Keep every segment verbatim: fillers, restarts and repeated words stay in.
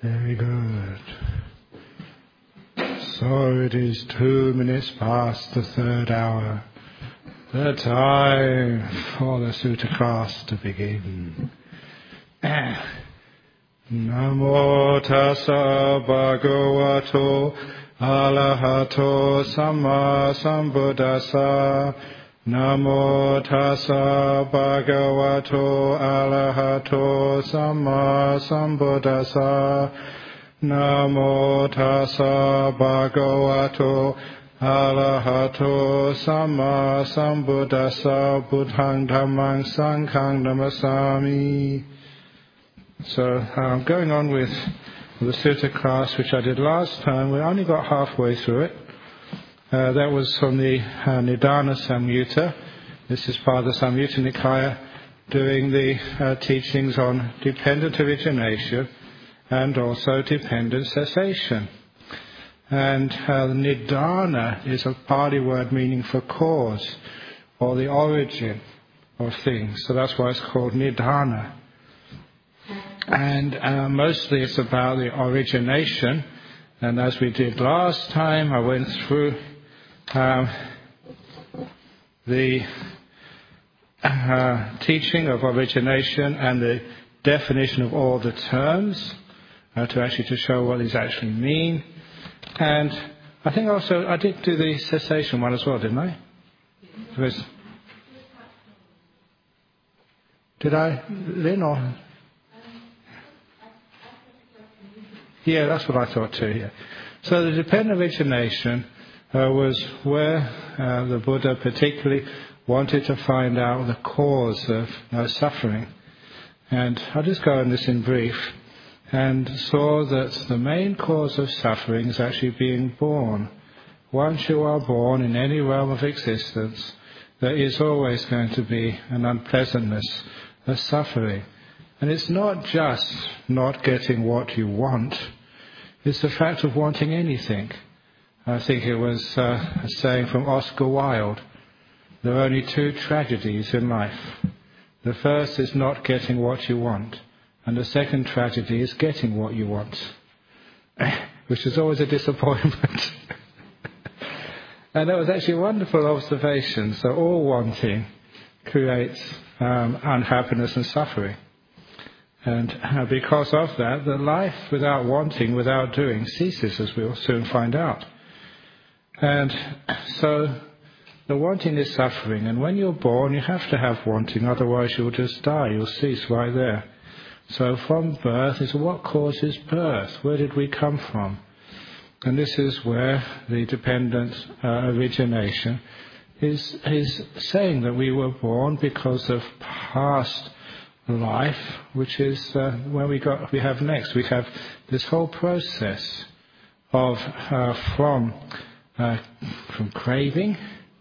Very good. So it is two minutes past the third hour. The time for the sutta class to begin. Namo tassa bhagavato arahato samma sambuddhassa. Namo tassa bhagavato arahato samma sambuddhassa. Namo tassa bhagavato arahato samma sambuddhassa. Buddhaṃ dhammāṃ saṅghāṃ namasami. So I'm going on with the sutta class which I did last time. We only got halfway through it. Uh, that was from the uh, Nidāna Samyutta. This is part of the Samyutta Nikaya, doing the uh, teachings on dependent origination and also dependent cessation. And uh, Nidāna is a Pali word meaning for cause or the origin of things. So that's why it's called Nidāna. And uh, mostly it's about the origination. And as we did last time, I went through um, the uh, teaching of origination and the definition of all the terms uh, to actually to show what these actually mean. And I think also I did do the cessation one as well, didn't I? Because, did I, Lynn, or? Yeah, that's what I thought too, yeah. So the dependent origination uh, was where uh, the Buddha particularly wanted to find out the cause of uh, suffering. And I'll just go on this in brief. And saw that the main cause of suffering is actually being born. Once you are born in any realm of existence, there is always going to be an unpleasantness, a suffering. And it's not just not getting what you want, it's the fact of wanting anything. I think it was uh, a saying from Oscar Wilde, there are only two tragedies in life. The first is not getting what you want, and the second tragedy is getting what you want, which is always a disappointment. And that was actually a wonderful observation. So all wanting creates um, unhappiness and suffering. And uh, because of that, the life without wanting, without doing, ceases, as we'll soon find out. And so the wanting is suffering. And when you're born, you have to have wanting, otherwise you'll just die. You'll cease right there. So from birth is what causes birth? Where did we come from? And this is where the dependent uh, origination is, is saying that we were born because of past life, which is uh, where we got we have next. We have this whole process of uh, from uh, from craving,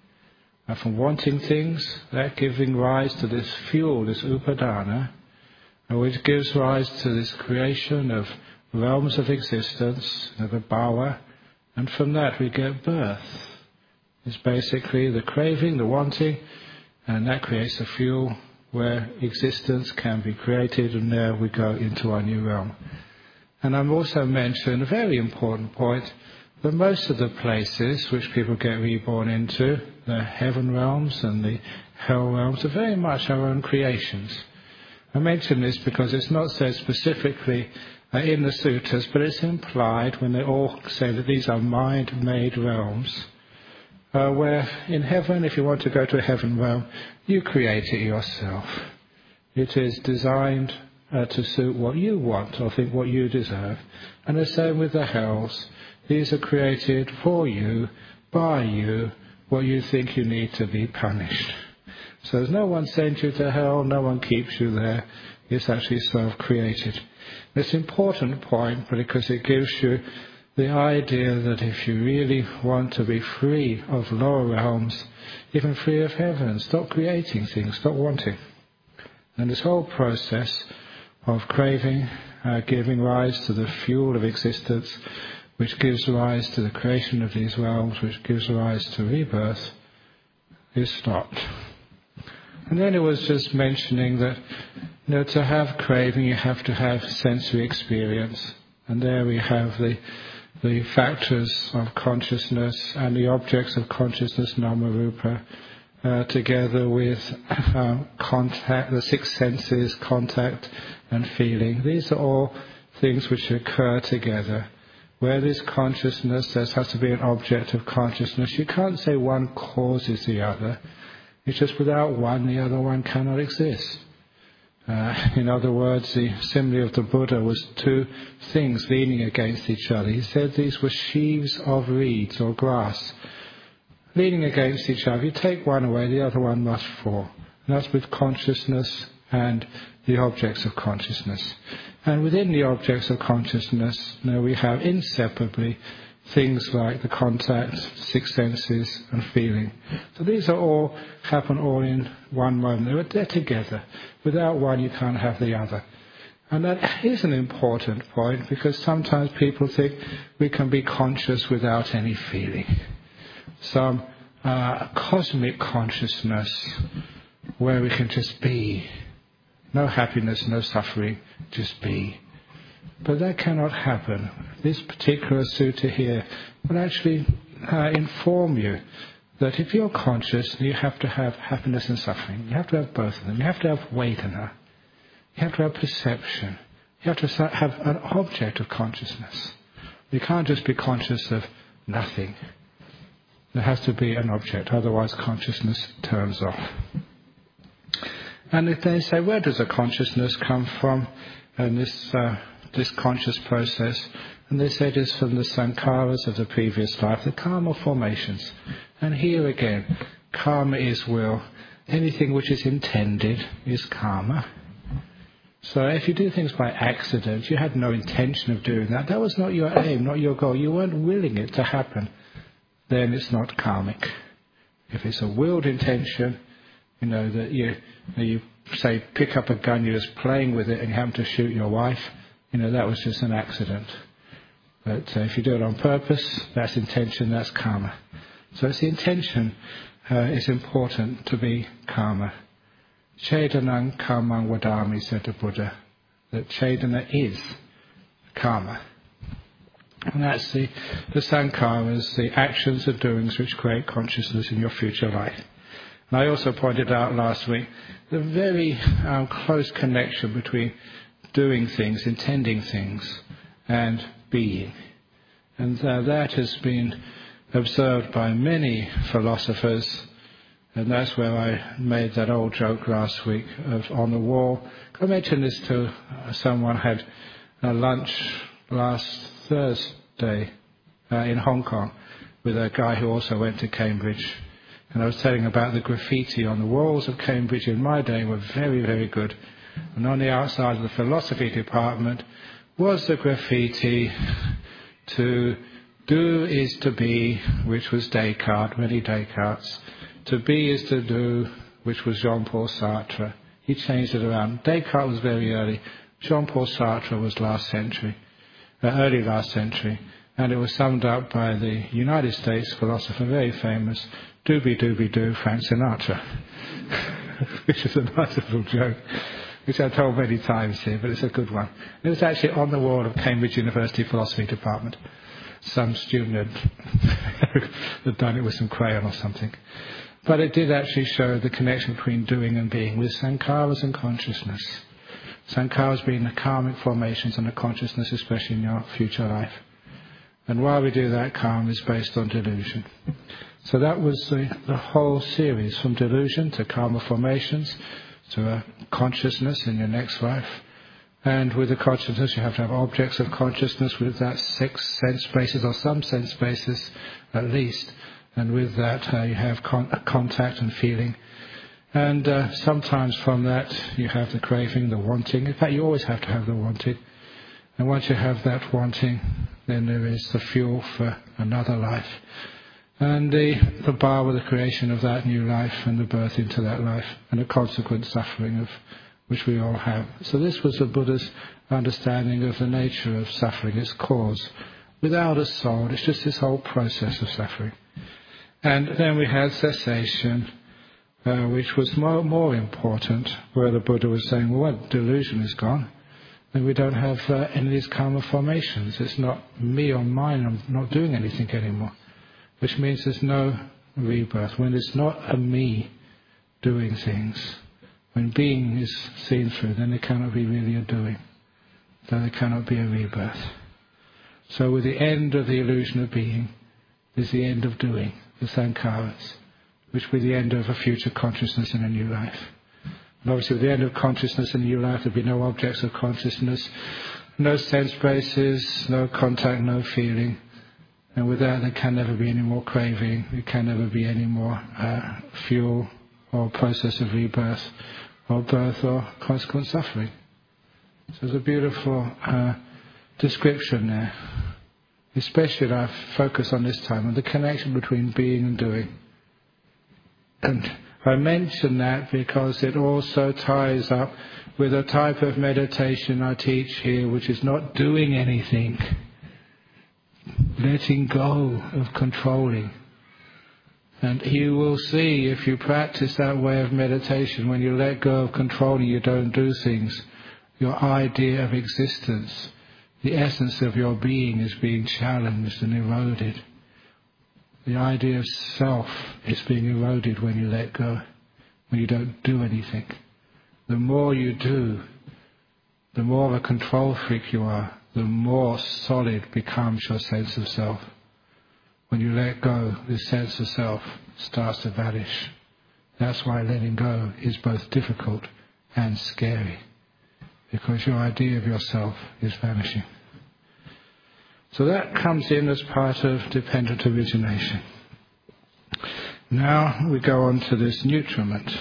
uh, from wanting things, that giving rise to this fuel, this upadana, which gives rise to this creation of realms of existence, the bhava, and from that we get birth. It's basically the craving, the wanting, and that creates a fuel where existence can be created, and there we go into our new realm. And I've also mentioned a very important point, that most of the places which people get reborn into, the heaven realms and the hell realms, are very much our own creations. I mention this because it's not said specifically uh, in the sutras, but it's implied when they all say that these are mind-made realms, uh, where in heaven, if you want to go to a heaven realm, you create it yourself. It is designed uh, to suit what you want or think what you deserve. And the same with the hells. These are created for you, by you, what you think you need to be punished. So there's no one sent you to hell, no one keeps you there. It's actually self-created. It's an important point because it gives you the idea that if you really want to be free of lower realms, even free of heaven, stop creating things, stop wanting. And this whole process of craving, uh, giving rise to the fuel of existence, which gives rise to the creation of these realms, which gives rise to rebirth, is stopped. And then it was just mentioning that, you know, to have craving, you have to have sensory experience. And there we have the the factors of consciousness and the objects of consciousness, nama-rupa, uh, together with um, contact, the six senses, contact and feeling. These are all things which occur together. Where there's consciousness, there has to be an object of consciousness. You can't say one causes the other. It's just without one, the other one cannot exist. Uh, in other words, the simile of the Buddha was two things leaning against each other. He said these were sheaves of reeds or grass, leaning against each other. You take one away, the other one must fall. And that's with consciousness and the objects of consciousness. And within the objects of consciousness, you know, we have inseparably things like the contact, six senses and feeling. So these are all happen all in one moment. They're, they're together. Without one you can't have the other. And that is an important point, because sometimes people think we can be conscious without any feeling. Some uh, cosmic consciousness where we can just be. No happiness, no suffering, just be. But that cannot happen. This particular sutta here will actually uh, inform you that if you're conscious, you have to have happiness and suffering. You have to have both of them. You have to have vedana. You have to have perception. You have to have an object of consciousness. You can't just be conscious of nothing. There has to be an object, otherwise consciousness turns off. And if they say, where does a consciousness come from? And this uh, this conscious process, and they say it is from the sankharas of the previous life, the karma formations. And here again, karma is will. Anything which is intended is karma. So if you do things by accident, you had no intention of doing that. That was not your aim, not your goal. You weren't willing it to happen. Then it's not karmic. If it's a willed intention, you know, that you, you say pick up a gun, you're just playing with it and you happen to shoot your wife, you know, that was just an accident. But uh, if you do it on purpose, that's intention, that's karma. So it's the intention uh, is important to be karma. Chedanang karmang vadami, said the Buddha, that Chedana is karma. And that's the, the sankharas, the actions and doings which create consciousness in your future life. And I also pointed out last week the very um, close connection between doing things, intending things, and being. And uh, that has been observed by many philosophers, and that's where I made that old joke last week of on the wall. I mentioned this to uh, someone had a lunch last Thursday uh, in Hong Kong with a guy who also went to Cambridge. And I was telling about the graffiti on the walls of Cambridge in my day were very, very good. And on the outside of the philosophy department was the graffiti to do is to be, which was Descartes, many Descartes. To be is to do, which was Jean-Paul Sartre. He changed it around. Descartes was very early. Jean-Paul Sartre was last century, uh, early last century. And it was summed up by the United States philosopher, very famous, Doobie-doobie-doo, Frank Sinatra, which is a nice little joke, which I've told many times here, but it's a good one. It was actually on the wall of Cambridge University Philosophy Department. Some student had, had done it with some crayon or something. But it did actually show the connection between doing and being with sankharas and consciousness. Sankharas being the karmic formations and the consciousness, especially in your future life. And while we do that, karma is based on delusion. So that was the, the whole series, from delusion to karma formations to a consciousness in your next life. And with the consciousness, you have to have objects of consciousness with that six sense spaces, or some sense spaces at least. And with that, uh, you have con- contact and feeling. And uh, sometimes from that, you have the craving, the wanting. In fact, you always have to have the wanting. And once you have that wanting, then there is the fuel for another life. And the, the bar with the creation of that new life and the birth into that life and the consequent suffering of which we all have. So this was the Buddha's understanding of the nature of suffering, its cause. Without a soul, it's just this whole process of suffering. And then we had cessation, uh, which was more, more important, where the Buddha was saying, well, what delusion is gone. then we don't have uh, any of these karma formations. It's not me or mine, I'm not doing anything anymore. Which means there's no rebirth. When it's not a me doing things, when being is seen through, then there cannot be really a doing. Then there cannot be a rebirth. So with the end of the illusion of being is the end of doing, the sankharas, which will be the end of a future consciousness in a new life. And obviously with the end of consciousness in a new life, there'll be no objects of consciousness, no sense bases, no contact, no feeling. And with that, there can never be any more craving, there can never be any more uh, fuel or process of rebirth, or birth, or consequent suffering. So there's a beautiful uh, description there, especially I focus on this time on the connection between being and doing. And I mention that because it also ties up with a type of meditation I teach here, which is not doing anything, letting go of controlling. And you will see, if you practice that way of meditation, when you let go of controlling, you don't do things, your idea of existence, the essence of your being is being challenged and eroded. The idea of self is being eroded when you let go, when you don't do anything. The more you do, the more of a control freak you are, the more solid becomes your sense of self. When you let go, this sense of self starts to vanish. That's why letting go is both difficult and scary, because your idea of yourself is vanishing. So that comes in as part of dependent origination. Now we go on to this nutriment.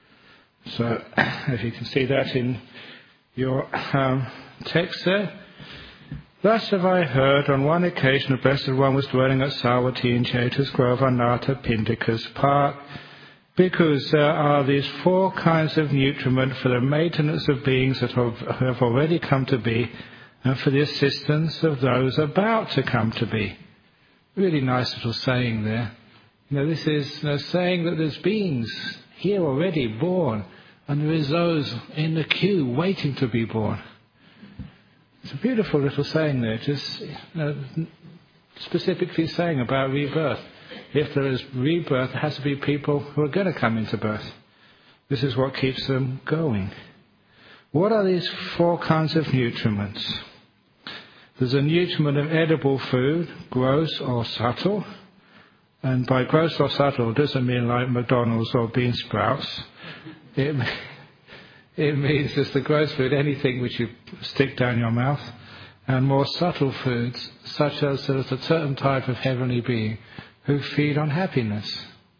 So if you can see that in your um, text there. Thus have I heard, on one occasion the Blessed One was dwelling at Savatthi in Chaita's Grove on Nata Pindika's Park, because there are these four kinds of nutriment for the maintenance of beings that have, have already come to be, and for the assistance of those about to come to be. Really nice little saying there. You know, this is you know, saying that there's beings here already born, and there is those in the queue waiting to be born. It's a beautiful little saying there, just you know, specifically saying about rebirth. If there is rebirth, there has to be people who are going to come into birth. This is what keeps them going. What are these four kinds of nutriments? There's a nutriment of edible food, gross or subtle. And by gross or subtle, it doesn't mean like McDonald's or bean sprouts. It, it means just the gross food, anything which you stick down your mouth. And more subtle foods, such as there's a certain type of heavenly being who feed on happiness.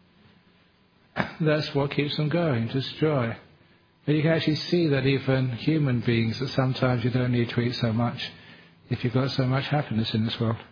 That's what keeps them going, just joy. But you can actually see that even human beings, that sometimes you don't need to eat so much if you've got so much happiness in this world.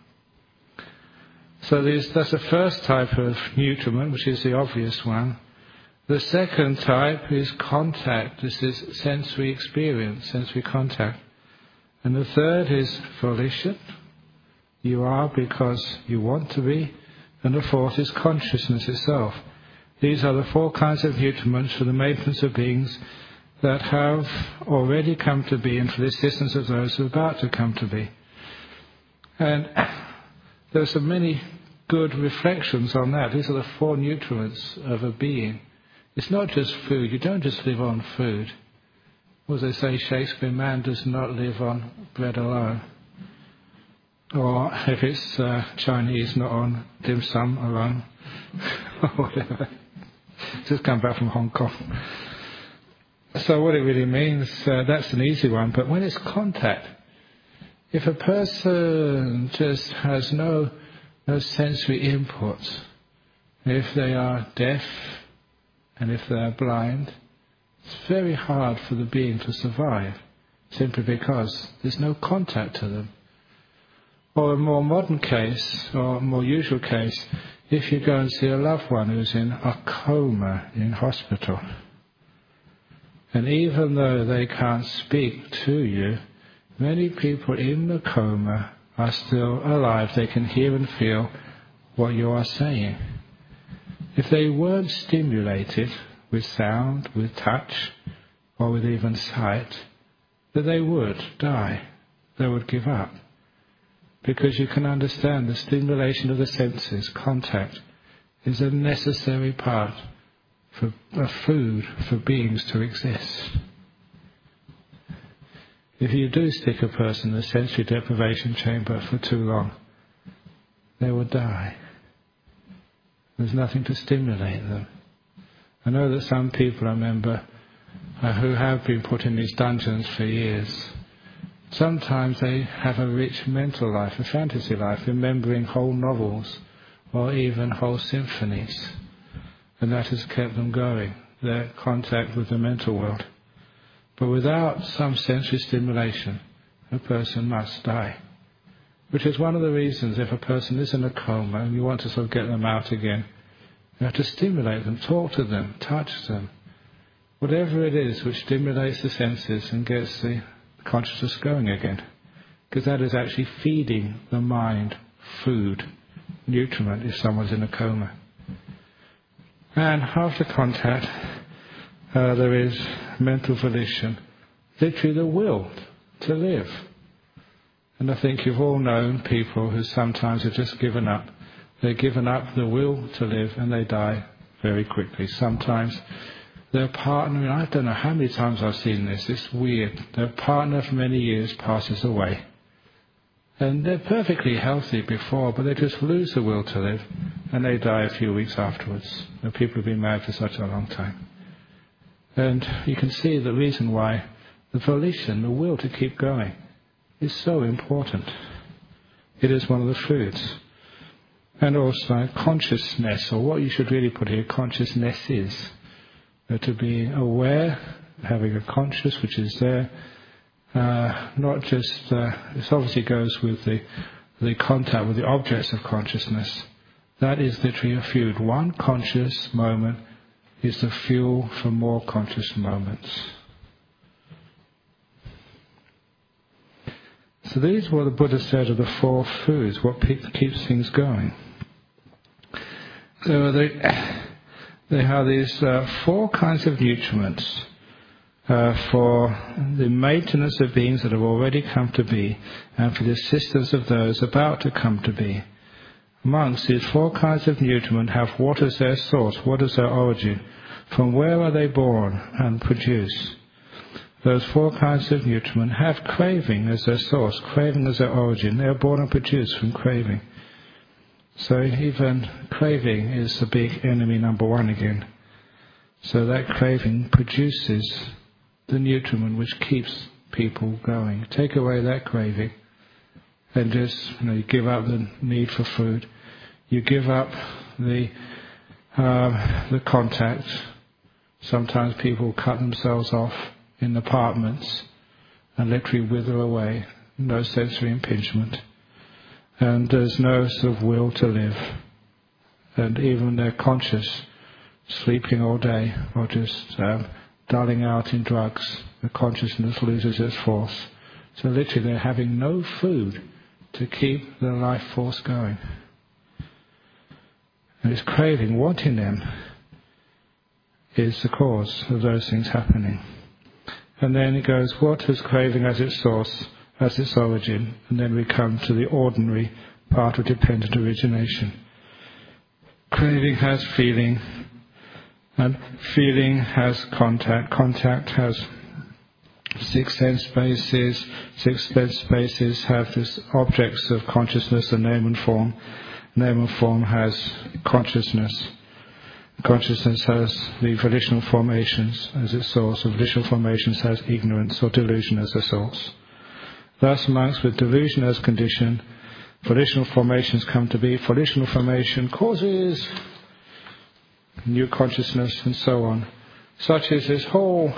So that's the first type of nutriment, which is the obvious one. The second type is contact. This is sensory experience, sensory contact. And the third is volition. You are because you want to be. And the fourth is consciousness itself. These are the four kinds of nutriments for the maintenance of beings that have already come to be and for the assistance of those who are about to come to be. And there are so many good reflections on that. These are the four nutriments of a being. It's not just food. You don't just live on food. As they say, Shakespeare, man does not live on bread alone. Or if it's uh, Chinese, not on dim sum alone. Or whatever. Just come back from Hong Kong. So what it really means, uh, that's an easy one. But when it's contact, if a person just has no, no sensory inputs, if they are deaf and if they are blind, it's very hard for the being to survive, simply because there's no contact to them. Or a more modern case, or a more usual case, if you go and see a loved one who's in a coma in hospital, and even though they can't speak to you, many people in the coma are still alive. They can hear and feel what you are saying. If they weren't stimulated with sound, with touch, or with even sight, that they would die, they would give up. Because you can understand the stimulation of the senses, contact, is a necessary part for a food for beings to exist. If you do stick a person in a sensory deprivation chamber for too long, they will die. There's nothing to stimulate them. I know that some people, I remember, uh, who have been put in these dungeons for years, sometimes they have a rich mental life, a fantasy life, remembering whole novels or even whole symphonies. And that has kept them going, their contact with the mental world. But without some sensory stimulation, a person must die. Which is one of the reasons if a person is in a coma and you want to sort of get them out again, you have to stimulate them, talk to them, touch them. Whatever it is which stimulates the senses and gets the consciousness going again. Because that is actually feeding the mind food, nutriment if someone's in a coma. And after contact, uh, there is mental volition, literally the will to live. And I think you've all known people who sometimes have just given up. They've given up the will to live and they die very quickly. Sometimes their partner, I don't know how many times I've seen this, it's weird. Their partner for many years passes away. And they're perfectly healthy before, but they just lose the will to live and they die a few weeks afterwards. And people have been married for such a long time. And you can see the reason why the volition, the will to keep going, is so important. It is one of the foods. And also consciousness, or what you should really put here, consciousness is. Uh, to be aware, having a conscious which is there, uh, not just, uh, this obviously goes with the, the contact with the objects of consciousness. That is literally a food. One conscious moment is the fuel for more conscious moments. So these are what the Buddha said are the four foods, what keeps things going. So they, they have these uh, four kinds of nutriments uh, for the maintenance of beings that have already come to be and for the assistance of those about to come to be. Amongst these four kinds of nutriment have what is their source, what is their origin, from where are they born and produced. Those four kinds of nutriment have craving as their source, craving as their origin. They are born and produced from craving. So even craving is the big enemy number one again. So that craving produces the nutriment which keeps people going. Take away that craving and just, you know, you give up the need for food. You give up the uh, the contact. Sometimes people cut themselves off in apartments and literally wither away, no sensory impingement, and there's no sort of will to live, and even they're conscious, sleeping all day or just um, dulling out in drugs, the consciousness loses its force. So literally they're having no food to keep their life force going. And it's craving, wanting them, is the cause of those things happening. And then it goes, what has craving as its source, as its origin? And then we come to the ordinary part of dependent origination. Craving has feeling, and feeling has contact. Contact has six sense bases. Six sense bases have this objects of consciousness, the name and form. Name and form has consciousness. Consciousness has the volitional formations as its source. The volitional formations has ignorance or delusion as a source. Thus, monks with delusion as condition, volitional formations come to be. Volitional formation causes new consciousness and so on. Such is this whole,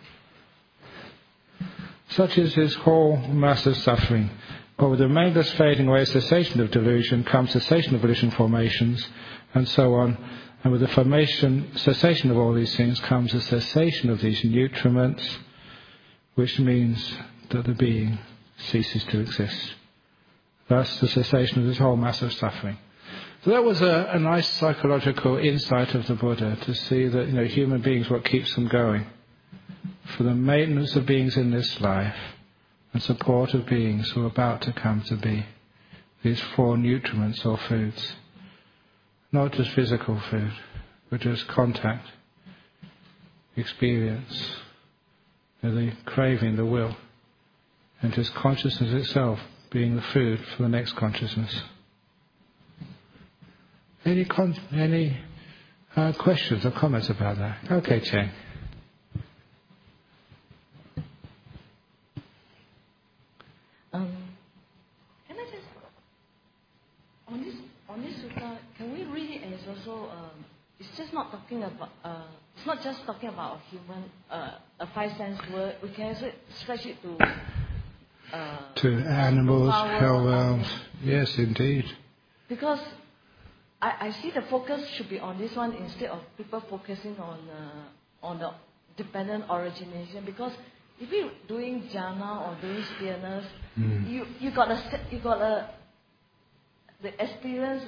such is this whole mass of suffering. But with the remainless fading away, cessation of delusion, comes cessation of volitional formations, and so on. And with the formation, cessation of all these things comes a cessation of these nutriments, which means that the being ceases to exist. Thus, the cessation of this whole mass of suffering. So that was a, a nice psychological insight of the Buddha, to see that, you know, human beings, what keeps them going for the maintenance of beings in this life and support of beings who are about to come to be. These four nutriments or foods. Not just physical food, but just contact, experience, the craving, the will, and just consciousness itself being the food for the next consciousness. Any con- any uh, questions or comments about that? Okay, Cheng. Um, can I just on this on this sutta? Can we read it as also? Um, it's just not talking about. Uh, it's not just talking about a human, uh, a five sense word. We can also stretch it to. Uh, to animals, hell realms. Yes, indeed. Because I, I see the focus should be on this one instead of people focusing on uh, on the dependent origination. Because if you're doing jhana or doing stillness, mm. you you got a you got a the experience,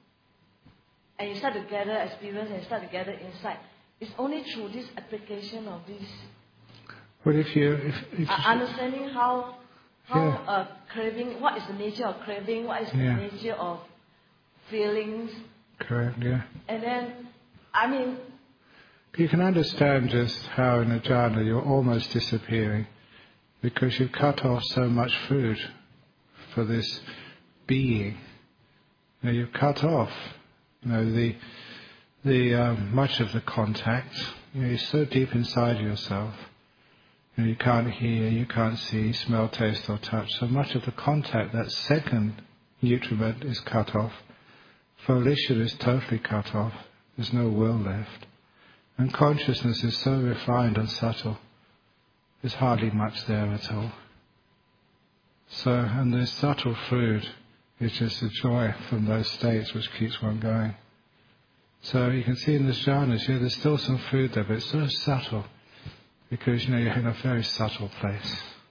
and you start to gather experience and you start to gather insight. It's only through this application of this. But if you if, if uh, understanding how. How yeah. uh, craving, what is the nature of craving, what is the yeah. nature of feelings. Correct, yeah. And then, I mean... You can understand just how in a jhana you're almost disappearing because you've cut off so much food for this being. You know, you've cut off you know, the the um, much of the contact. You know, you're so deep inside yourself. You know, you can't hear, you can't see, smell, taste or touch. So much of the contact, that second nutriment, is cut off. Volition is totally cut off. There's no will left. And consciousness is so refined and subtle. There's hardly much there at all. So, and this subtle food is just a joy from those states which keeps one going. So you can see in the jhanas, yeah, there's still some food there, but it's so subtle. Because, you know, you're in a very subtle place.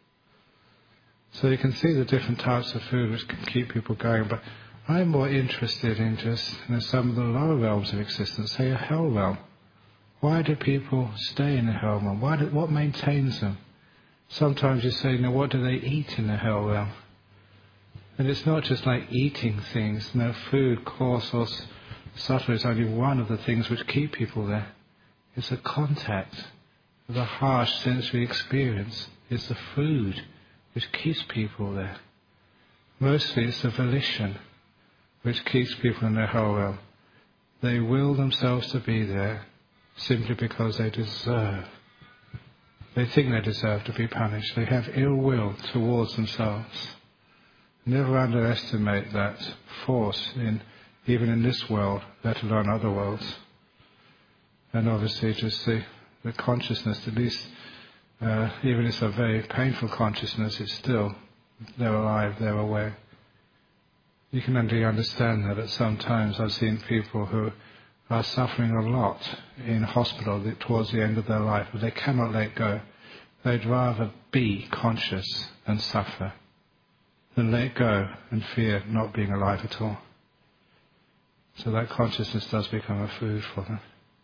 So you can see the different types of food which can keep people going. But I'm more interested in just you know, some of the lower realms of existence, say a hell realm. Why do people stay in a hell realm? Why do, what maintains them? Sometimes you say, you know, what do they eat in the hell realm? And it's not just like eating things. You know, food, coarse or subtle, is only one of the things which keep people there. It's a contact. The harsh sensory experience is the food which keeps people there. Mostly it's the volition which keeps people in their whole realm. They will themselves to be there simply because they deserve. They think they deserve to be punished. They have ill will towards themselves. Never underestimate that force in even in this world, let alone other worlds. And obviously just the The consciousness, at least, uh, even if it's a very painful consciousness, it's still, they're alive, they're aware. You can only understand that at some times. I've seen people who are suffering a lot in hospital towards the end of their life, but they cannot let go. They'd rather be conscious and suffer than let go and fear not being alive at all. So that consciousness does become a food for them.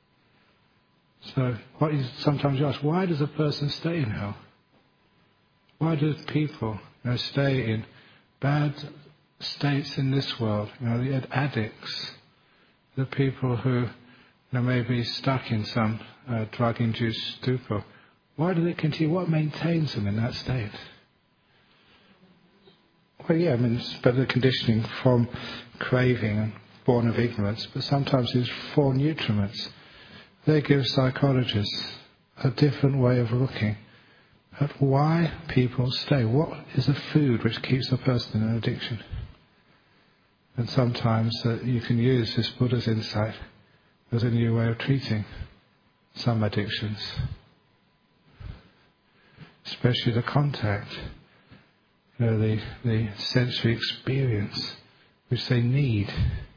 So what you sometimes you ask, why does a person stay in hell? Why do people you know, stay in bad states in this world? You know, the addicts, the people who you know, may be stuck in some uh, drug-induced stupor. Why do they continue? What maintains them in that state? Well, yeah, I mean, it's better conditioning from craving and born of ignorance, but sometimes it's four nutriments. They give psychologists a different way of looking at why people stay. What is the food which keeps a person in an addiction? And sometimes uh, you can use this Buddha's insight as a new way of treating some addictions. Especially the contact, you know, the, the sensory experience which they need.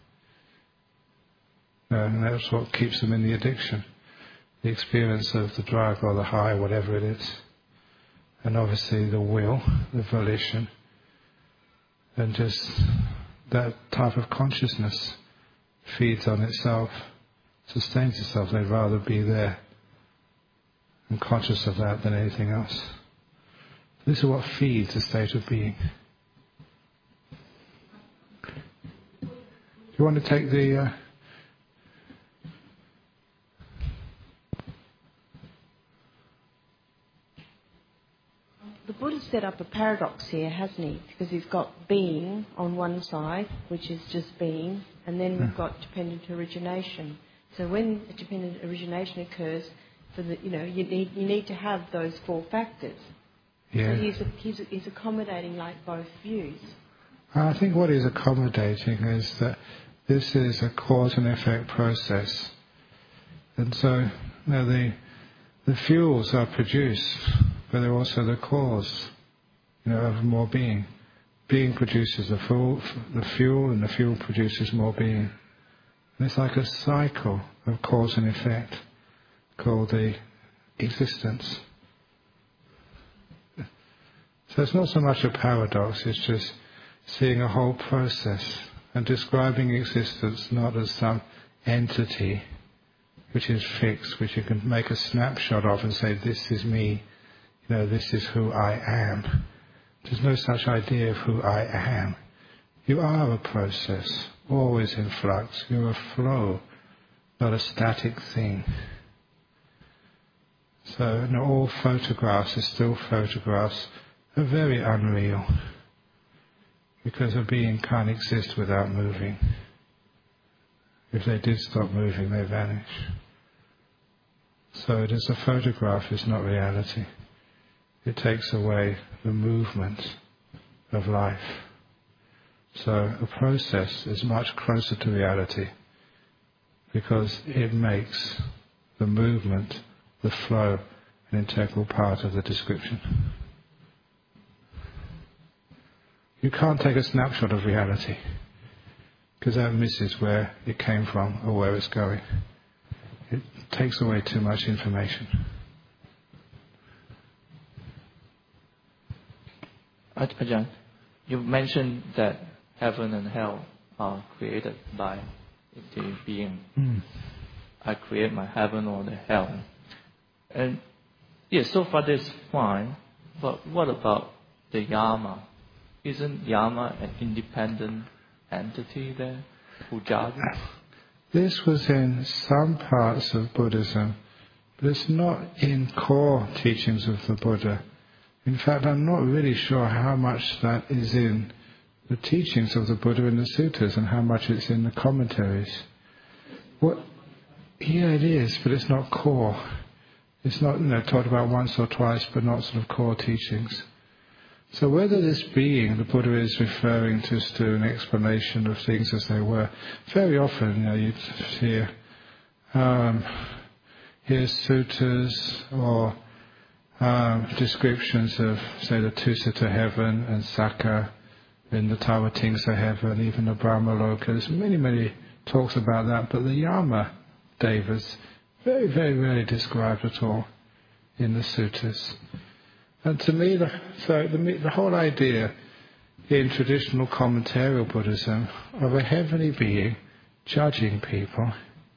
Uh, and that's what keeps them in the addiction. The experience of the drug or the high, whatever it is. And obviously the will, the volition. And just that type of consciousness feeds on itself, sustains itself. They'd rather be there and conscious of that than anything else. This is what feeds the state of being. Do you want to take the... Uh, The Buddha set up a paradox here, hasn't he? Because he's got being on one side, which is just being, and then we've got dependent origination. So when a dependent origination occurs, for the, you know, you need you need to have those four factors. yeah. So he's, he's, he's accommodating like both views. I think what he's accommodating is that this is a cause and effect process. And so you know, the the fuels are produced, but they're also the cause, you know, of more being. Being produces the fuel, the fuel, and the fuel produces more being. And it's like a cycle of cause and effect called the existence. So it's not so much a paradox, it's just seeing a whole process and describing existence not as some entity which is fixed, which you can make a snapshot of and say, this is me, you know, this is who I am. There's no such idea of who I am. You are a process, always in flux. You're a flow, not a static thing. So you know, all photographs are still photographs, are very unreal, because a being can't exist without moving. If they did stop moving, they vanish. So it is a photograph, is not reality. It takes away the movement of life. So a process is much closer to reality because it makes the movement, the flow, an integral part of the description. You can't take a snapshot of reality because that misses where it came from or where it's going. It takes away too much information. Ajahn, you mentioned that heaven and hell are created by the being. Mm. I create my heaven or the hell. And yes, so far that's fine. But what about the Yama? Isn't Yama an independent entity there? Ujjayi? This was in some parts of Buddhism, but it's not in core teachings of the Buddha. In fact, I'm not really sure how much that is in the teachings of the Buddha in the suttas and how much it's in the commentaries. What? Yeah, it is, but it's not core. It's not, you know, taught about once or twice, but not sort of core teachings. So whether this being the Buddha is referring to is to an explanation of things as they were, very often, you know, you hear, um, hear suttas or um, descriptions of, say, the Tusita heaven and Sakka in the Tawatingsa heaven, even the Brahmaloka. There's many, many talks about that, but the Yama Devas, very, very rarely described at all in the suttas. And to me, the, so the, the whole idea in traditional commentarial Buddhism of a heavenly being judging people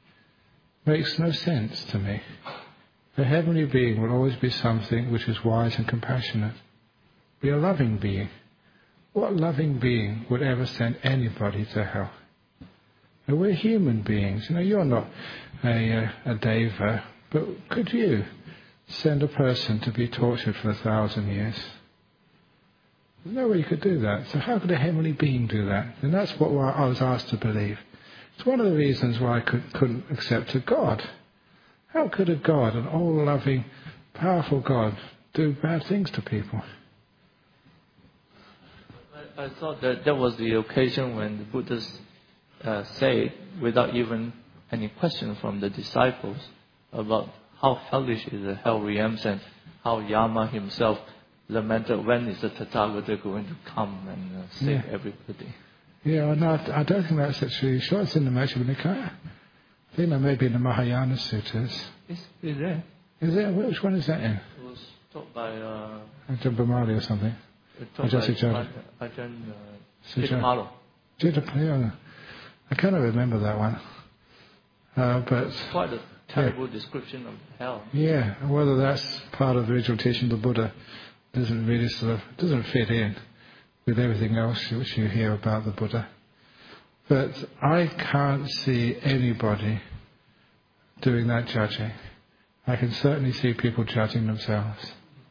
makes no sense to me. A heavenly being will always be something which is wise and compassionate. Be a loving being. What loving being would ever send anybody to hell? Now, we're human beings. You know, you're not a, a, a deva, but could you send a person to be tortured for a thousand years? There's no way you could do that. So how could a heavenly being do that? And that's what I was asked to believe. It's one of the reasons why I could, couldn't accept a God. How could a God, an all-loving, powerful God, do bad things to people? I, I thought that that was the occasion when the Buddha uh, said, without even any question from the disciples, about how hellish is the hell realms and how Yama himself lamented, when is the Tathagata going to come and uh, save Yeah. everybody? Yeah, well, no, I don't think that's actually sure. It's in the Majjhima Nikaya. I think that may be in the Mahayana Suttas. Is, is there? Is it? Which one is that in? It was taught by uh, Ajahn Brahmali or something? taught Ajahn by Sujata. Ajahn uh, Sujata. Chittamalo. Jitapayana. I cannot remember that one. Uh, but Quite a terrible yeah. description of hell. Yeah, and whether that's part of the original teaching of the Buddha doesn't really sort of doesn't fit in with everything else which you hear about the Buddha. But I can't see anybody doing that judging. I can certainly see people judging themselves.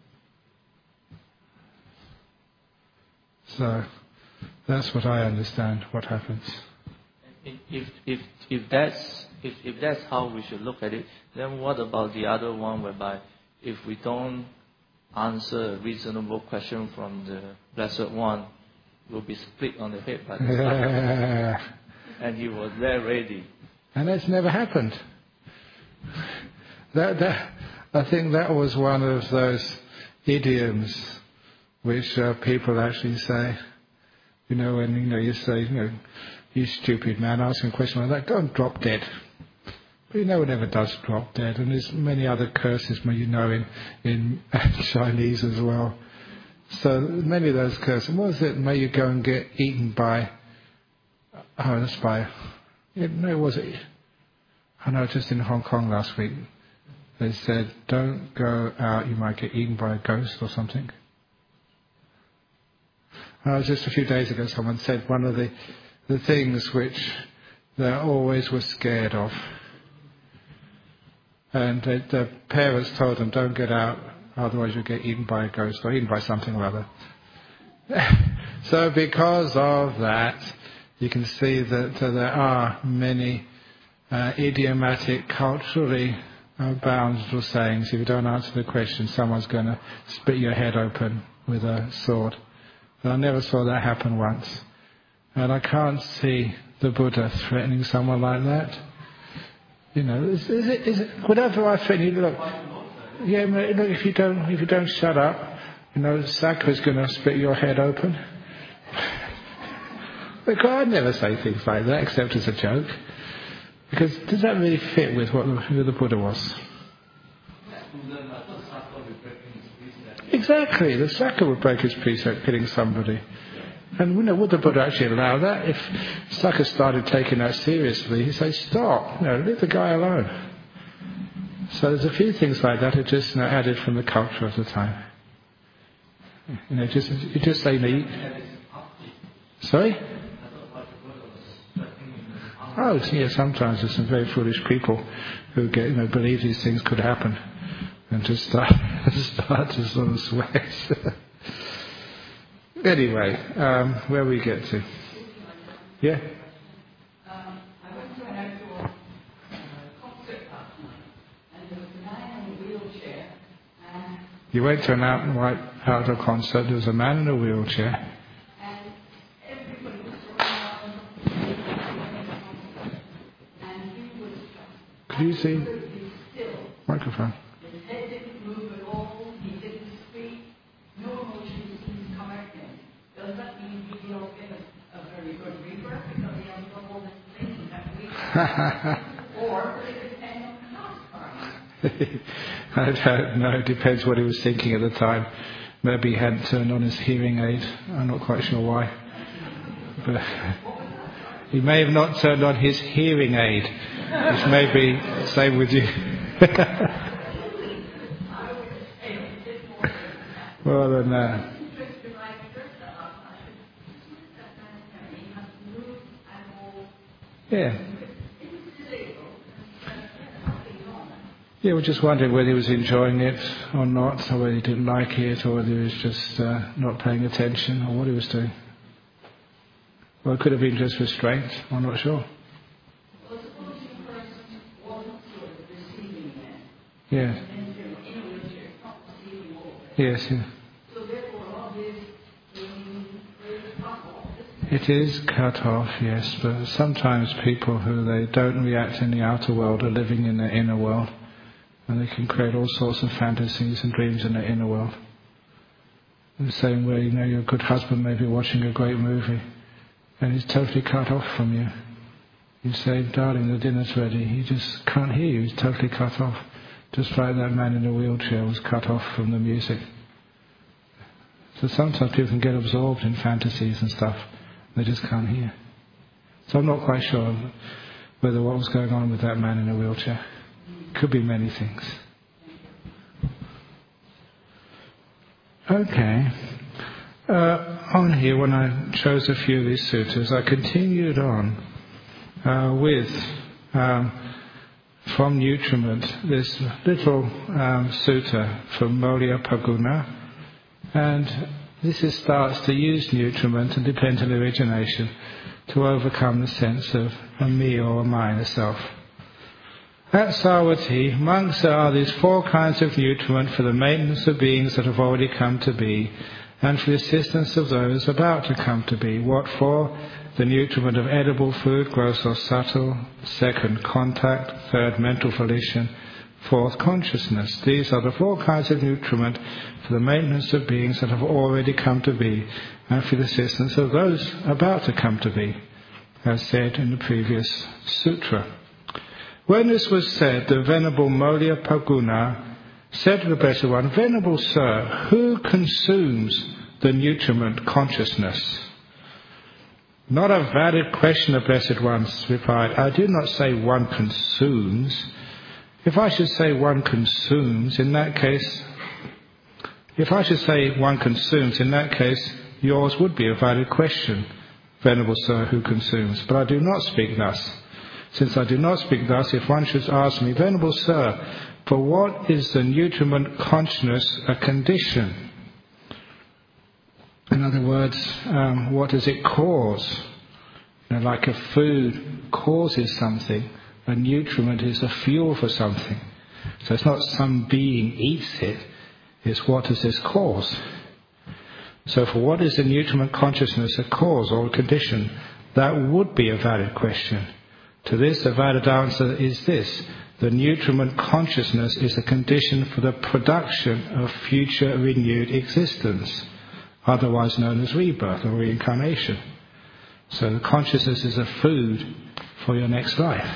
So that's what I understand what happens. If if if that's if, if that's how we should look at it, then what about the other one whereby if we don't answer a reasonable question from the Blessed One, we'll be split on the head by the yeah. And he was there ready. And that's never happened. That that I think that was one of those idioms which uh, people actually say. You know, when you know you say, you know, you stupid man, asking a question like that, go and drop dead. But you know one never does drop dead, and there's many other curses, you know, in in Chinese as well. So many of those curses. What was it? May you go and get eaten by. Oh, that's by. Yeah, no, was it? I know, just in Hong Kong last week, they said, "Don't go out; you might get eaten by a ghost or something." Uh, just a few days ago, someone said one of the the things which they always were scared of. And they, the parents told them, don't get out, otherwise you'll get eaten by a ghost or eaten by something or other. So because of that, you can see that uh, there are many uh, idiomatic, culturally uh, bound little sayings. If you don't answer the question, someone's going to split your head open with a sword. But I never saw that happen once. And I can't see the Buddha threatening someone like that. You know, is, is it? Is it? Whatever I threaten you, look. Yeah, look. If you don't, if you don't shut up, you know, Sakura's going to split your head open. Look, I'd never say things like that except as a joke, because does that really fit with what the, who the Buddha was? Exactly, the Sakura would break his precept, killing somebody. And you know, would the Buddha actually allow that? If Sakura started taking that seriously, he'd say, stop, you know, leave the guy alone. So there's a few things like that are just, you know, added from the culture of the time. You know, just you just say, you know, you, sorry? Oh, yeah, sometimes there's some very foolish people who get, you know, believe these things could happen and just start, start to sort of sweat. Anyway, um, where we get to? Yeah? Um, I went to an outdoor uh, concert last night, and there was a man in a wheelchair. And you went to an out, outdoor concert, there was a man in a wheelchair. And everybody was around, and he was Could you see? absolutely still. Microphone. His head didn't move at all, he didn't speak, no emotions seemed to come out of him. Does that mean he will get a, a very good rebirth because he has done all this thinking that we or does it depend on the past? I don't know, it depends what he was thinking at the time. Maybe he hadn't turned on his hearing aid, I'm not quite sure why. But he may have not turned on his hearing aid, which may be the same with you. Well, then, uh, yeah. Yeah, we're just wondering whether he was enjoying it or not, or whether he didn't like it, or whether he was just uh, not paying attention, or what he was doing. Well, it could have been just restraint, I'm not sure. Well, suppose the person wasn't sort of receiving it. Yes. And then in a wheelchair, not receiving all of it. Yes, yeah. So therefore, all this is cut off. It is cut off, yes, but sometimes people who they don't react in the outer world are living in the inner world, and they can create all sorts of fantasies and dreams in the inner world. In the same way, you know, your good husband may be watching a great movie, and he's totally cut off from you. You say, darling, the dinner's ready. He just can't hear you, he's totally cut off. Just like that man in the wheelchair was cut off from the music. So sometimes people can get absorbed in fantasies and stuff. They just can't hear. So I'm not quite sure whether what was going on with that man in a wheelchair. could be many things. Okay. Uh, on here, when I chose a few of these sutras, I continued on uh, with, um, from nutriment, this little um, sutta from Molya Paguna, and this is, starts to use nutriment and dependent origination to overcome the sense of a me or a mine, a self. At Savatthi, monks are these four kinds of nutriment for the maintenance of beings that have already come to be, and for the assistance of those about to come to be. What for? The nutriment of edible food, gross or subtle. Second, contact. Third, mental volition. Fourth, consciousness. These are the four kinds of nutriment for the maintenance of beings that have already come to be, and for the assistance of those about to come to be, as said in the previous sutra. When this was said, the Venerable Molya Paguna said to the Blessed One, Venerable Sir, who consumes the nutriment consciousness? Not a valid question, the Blessed One replied. I do not say one consumes. If I should say one consumes, in that case, if I should say one consumes, in that case, yours would be a valid question, Venerable Sir, who consumes. But I do not speak thus. Since I do not speak thus, if one should ask me, Venerable Sir, for what is the nutriment consciousness a condition? In other words, um, what does it cause? You know, like a food causes something, a nutriment is a fuel for something. So it's not some being eats it, it's what does this cause? So for what is the nutriment consciousness a cause or a condition? That would be a valid question. To this, a valid answer is this. The nutriment consciousness is a condition for the production of future renewed existence, otherwise known as rebirth or reincarnation. So the consciousness is a food for your next life.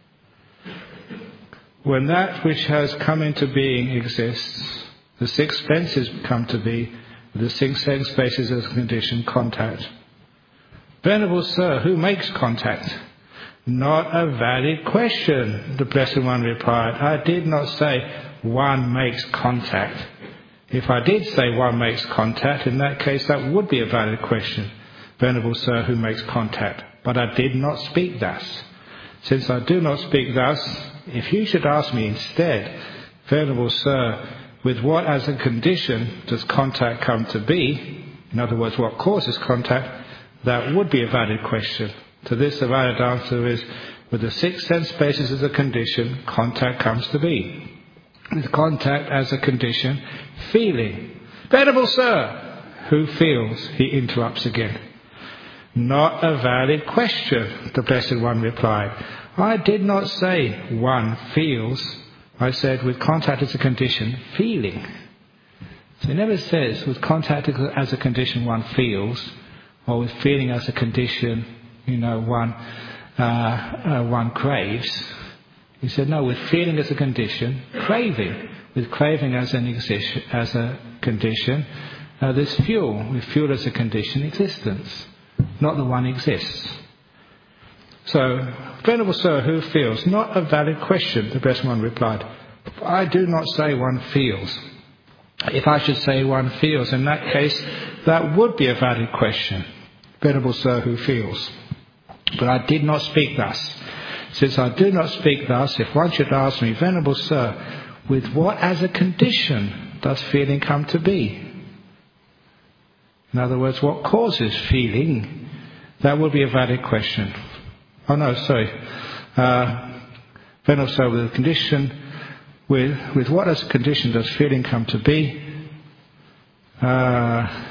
When that which has come into being exists, the six senses come to be, the six sense spaces as a condition, contact. Venerable Sir, who makes contact? Not a valid question, the Blessed One replied. I did not say one makes contact. If I did say one makes contact, in that case that would be a valid question. Venerable Sir, who makes contact? But I did not speak thus. Since I do not speak thus, if you should ask me instead, Venerable Sir, with what as a condition does contact come to be? In other words, what causes contact? That would be a valid question. To this, the valid answer is, with the six sense spaces as a condition, contact comes to be. With contact as a condition, feeling. Venerable Sir, who feels? He interrupts again. Not a valid question, the Blessed One replied. I did not say one feels. I said with contact as a condition, feeling. So he never says with contact as a condition one feels, or with feeling as a condition, you know, one uh, uh, one craves. He said no, with feeling as a condition, craving. With craving as an exist as a condition, uh, there's fuel. With fuel as a condition, existence. Not that one exists. So, Venerable Sir, who feels? Not a valid question, the Blessed One replied. I do not say one feels. If I should say one feels, in that case, that would be a valid question. Venerable Sir, who feels? But I did not speak thus. Since I do not speak thus, if one should ask me, Venerable Sir, with what as a condition does feeling come to be? In other words, what causes feeling? That would be a valid question. Oh no, sorry. Uh, Venerable Sir, with a condition, with, with what as a condition does feeling come to be? Uh,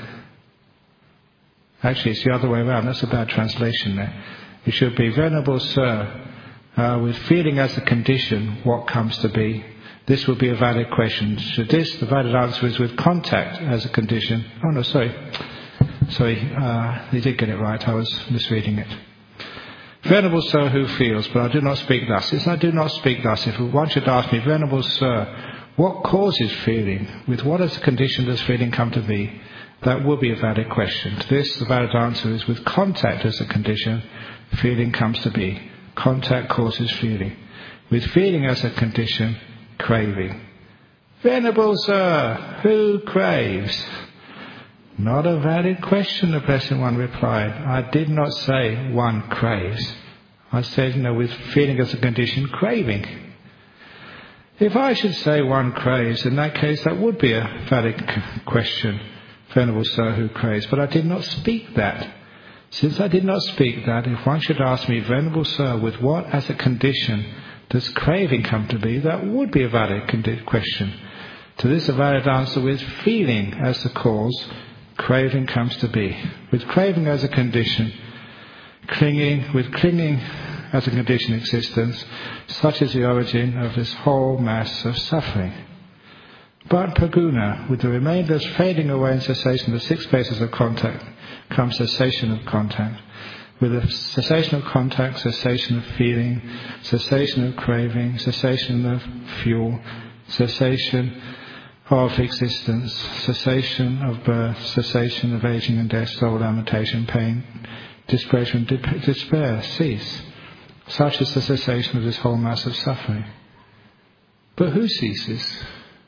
actually, it's the other way around. That's a bad translation there. It should be, Venerable Sir, uh, with feeling as a condition, what comes to be? This would be a valid question. So this, the valid answer is with contact as a condition. Oh no, sorry. Sorry, uh, they did get it right. I was misreading it. Venerable Sir, who feels? But I do not speak thus. Since I do not speak thus, if one should ask me, Venerable Sir, what causes feeling? With what as a condition does feeling come to be? That would be a valid question. To this, the valid answer is with contact as a condition, feeling comes to be. Contact causes feeling. with feeling as a condition, craving. Venerable Sir, who craves? Not a valid question, the Blessed One replied. I did not say one craves. I said, you know, with feeling as a condition, craving. If I should say one craves, in that case that would be a valid question. Venerable Sir, who craves? But I did not speak that. Since I did not speak that, if one should ask me, Venerable Sir, with what as a condition does craving come to be, that would be a valid question. To this a valid answer, with feeling as the cause, craving comes to be. With craving as a condition, clinging, with clinging as a condition existence, such is the origin of this whole mass of suffering. But Paguna, with the remainders fading away in cessation of the six bases of contact, comes cessation of contact. With the cessation of contact, cessation of feeling, cessation of craving, cessation of fuel, cessation of existence, cessation of birth, cessation of aging and death, soul lamentation, pain, desperation, despair, cease. Such is the cessation of this whole mass of suffering. But who ceases?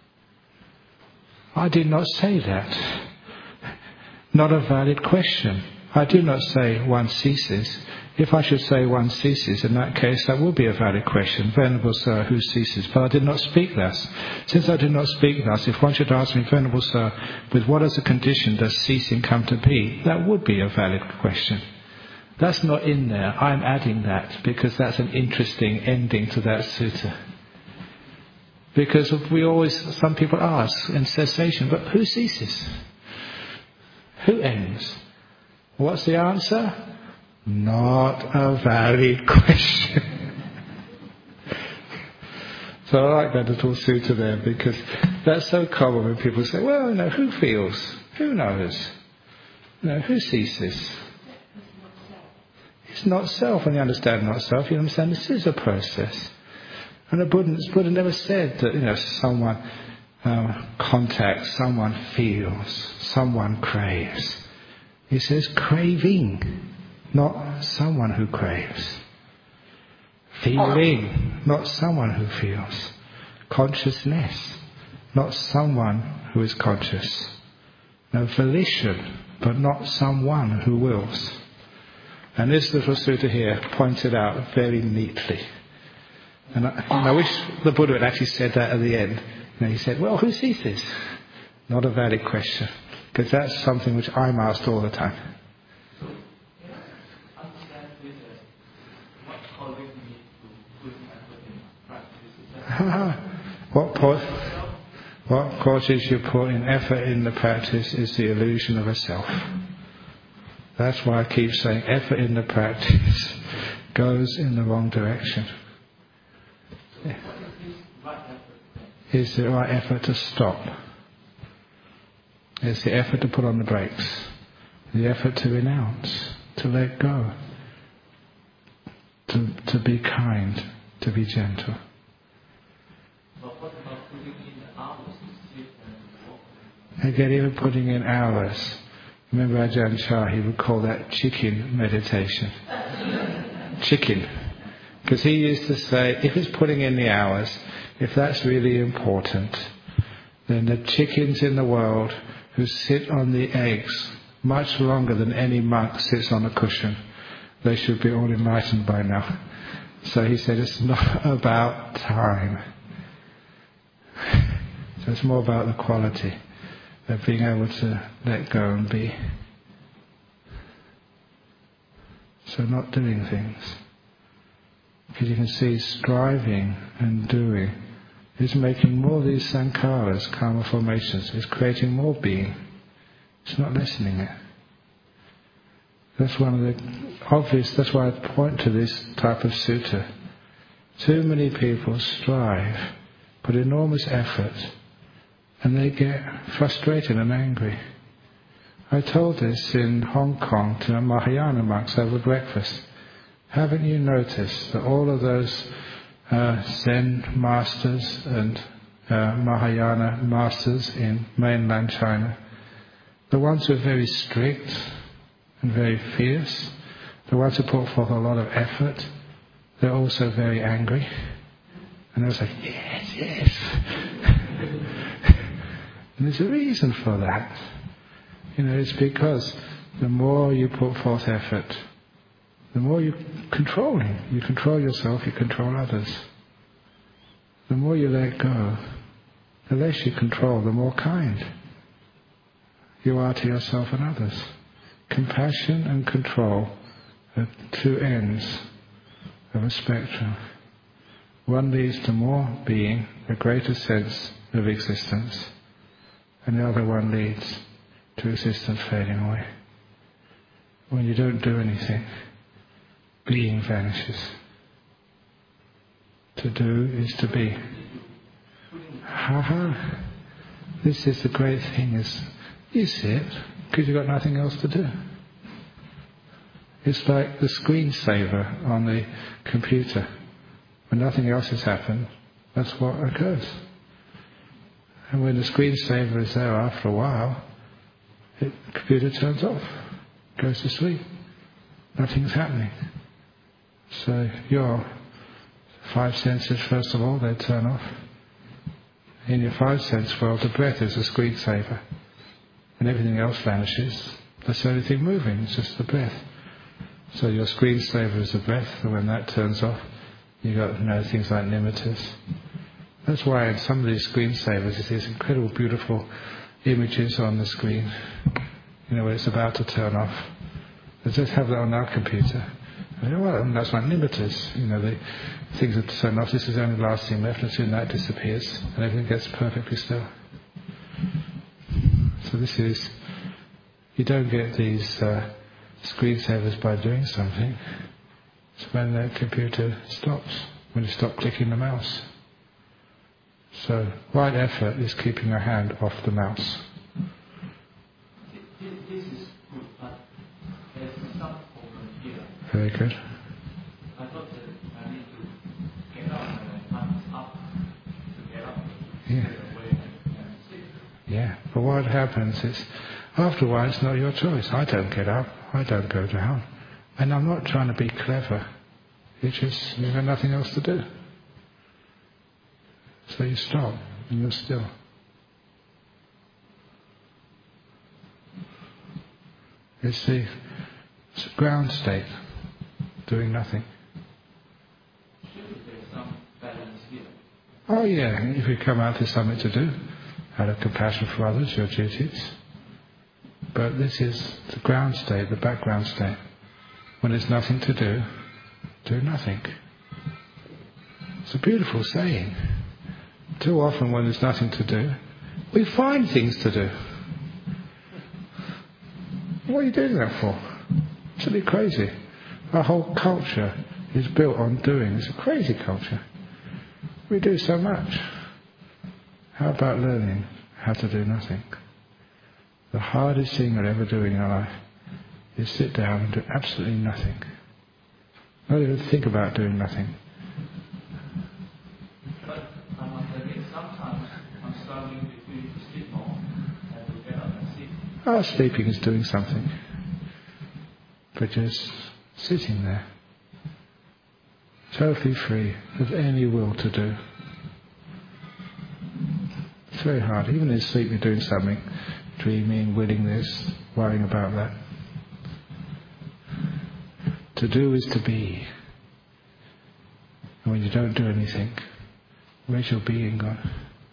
I did not say that. Not a valid question. I do not say one ceases. If I should say one ceases, in that case that would be a valid question. Venerable Sir, who ceases? But I did not speak thus. Since I did not speak thus, if one should ask me, Venerable Sir, with what as a condition does ceasing come to be, that would be a valid question. That's not in there. I'm adding that because that's an interesting ending to that sutta. Because we always, some people ask in cessation, but who ceases? Who ends? What's the answer? Not a valid question. So I like that little sutta there because that's so common when people say, well, you know, who feels? Who knows? You know, who ceases? It's not self. When you understand not self, you understand this is a process. And the Buddha, Buddha never said that, you know, someone um, contacts, someone feels, someone craves. He says craving, not someone who craves. Feeling, not someone who feels. Consciousness, not someone who is conscious. No, volition, but not someone who wills. And this little sutta here pointed out very neatly. And I, and I wish the Buddha had actually said that at the end. You know, he said, well, who sees this? Not a valid question. Because that's something which I'm asked all the time. So, can I understand this as what causing me to put effort in practice? what, po- what causes you put in effort in the practice is the illusion of a self. That's why I keep saying effort in the practice goes in the wrong direction. So what is this right effort? Is the right effort to stop. It's the effort to put on the brakes. The effort to renounce, to let go, to to be kind, to be gentle. But what about putting in the hours to sit and walk? Again, even putting in hours. Remember Ajahn Chah, he would call that chicken meditation. Chicken. Because he used to say, if it's putting in the hours, if that's really important, then the chickens in the world who sit on the eggs much longer than any monk sits on a cushion, they should be all enlightened by now. So he said it's not about time. So it's more about the quality of being able to let go and be. So not doing things. Because you can see striving and doing is making more of these sankharas, karma formations, is creating more being. It's not lessening it. That's one of the obvious, that's why I point to this type of sutta. Too many people strive, put enormous effort, and they get frustrated and angry. I told this in Hong Kong to Mahayana monks over breakfast. Haven't you noticed that all of those uh, Zen masters and uh, Mahayana masters in mainland China, the ones who are very strict and very fierce, the ones who put forth a lot of effort, they're also very angry. And they'll say, yes, yes. And there's a reason for that. You know, it's because the more you put forth effort, the more you're controlling. You control yourself, you control others. The more you let go, the less you control, the more kind you are to yourself and others. Compassion and control are two ends of a spectrum. One leads to more being, a greater sense of existence, and the other one leads to existence fading away. When you don't do anything, being vanishes. To do is to be. Ha-ha. This is the great thing, is you sit because you've got nothing else to do. It's like the screensaver on the computer. When nothing else has happened, that's what occurs. And when the screensaver is there after a while, it, the computer turns off, goes to sleep. Nothing's happening. So your five senses, first of all, they turn off. In your five sense world, the breath is a screensaver. And everything else vanishes. That's the only thing moving, it's just the breath. So your screensaver is the breath, and when that turns off, you got, you know, things like nimittas. That's why in some of these screensavers, there's these incredible, beautiful images on the screen. You know, when it's about to turn off. Let's just have that on our computer. And, well, that's like nimittas. You know, the things that turn off. This is the only last thing left, and soon that disappears, and everything gets perfectly still. So this is, you don't get these uh, screensavers by doing something. It's when the computer stops, when you stop clicking the mouse. So right effort is keeping your hand off the mouse. This is good, but there's some problem here. Very good. I thought that I need to get up and I punch up to get up. Yeah. Away and, and sit. Yeah, but what happens is, after a while it's not your choice. I don't get up, I don't go down. And I'm not trying to be clever. It's just, you've got nothing else to do. So you stop, and you're still. It's the, it's the ground state, doing nothing. Surely there's some balance here. Oh yeah, if you come out, there's something to do. Out of compassion for others, your duties. But this is the ground state, the background state. When there's nothing to do, do nothing. It's a beautiful saying. Too often when there's nothing to do, we find things to do. What are you doing that for? It's really crazy. Our whole culture is built on doing. It's a crazy culture. We do so much. How about learning how to do nothing? The hardest thing you'll ever do in your life is sit down and do absolutely nothing. Not even think about doing nothing. But I must admit, sometimes I'm struggling between to sleep more and to get up and sit. Our sleeping is doing something. But just sitting there. Totally free of any will to do. It's very hard. Even in sleep you're doing something. Dreaming, willing this, worrying about that. To do is to be. And when you don't do anything, where's your being gone?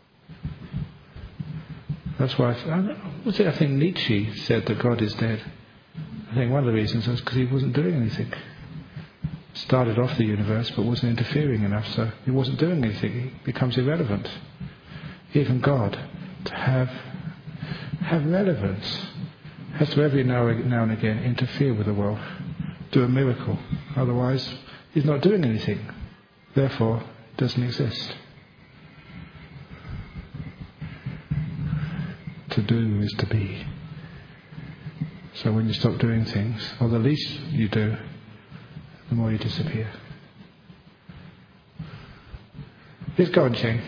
That's why I, I, I think Nietzsche said that God is dead. I think one of the reasons was because he wasn't doing anything. Started off the universe but wasn't interfering enough, so he wasn't doing anything. He becomes irrelevant. Even God, to have have relevance, has to every now, now and again interfere with the world, do a miracle. Otherwise, he's not doing anything. Therefore, doesn't exist. To do is to be. So when you stop doing things, or the least you do, the more you disappear. Please go on, Cheng.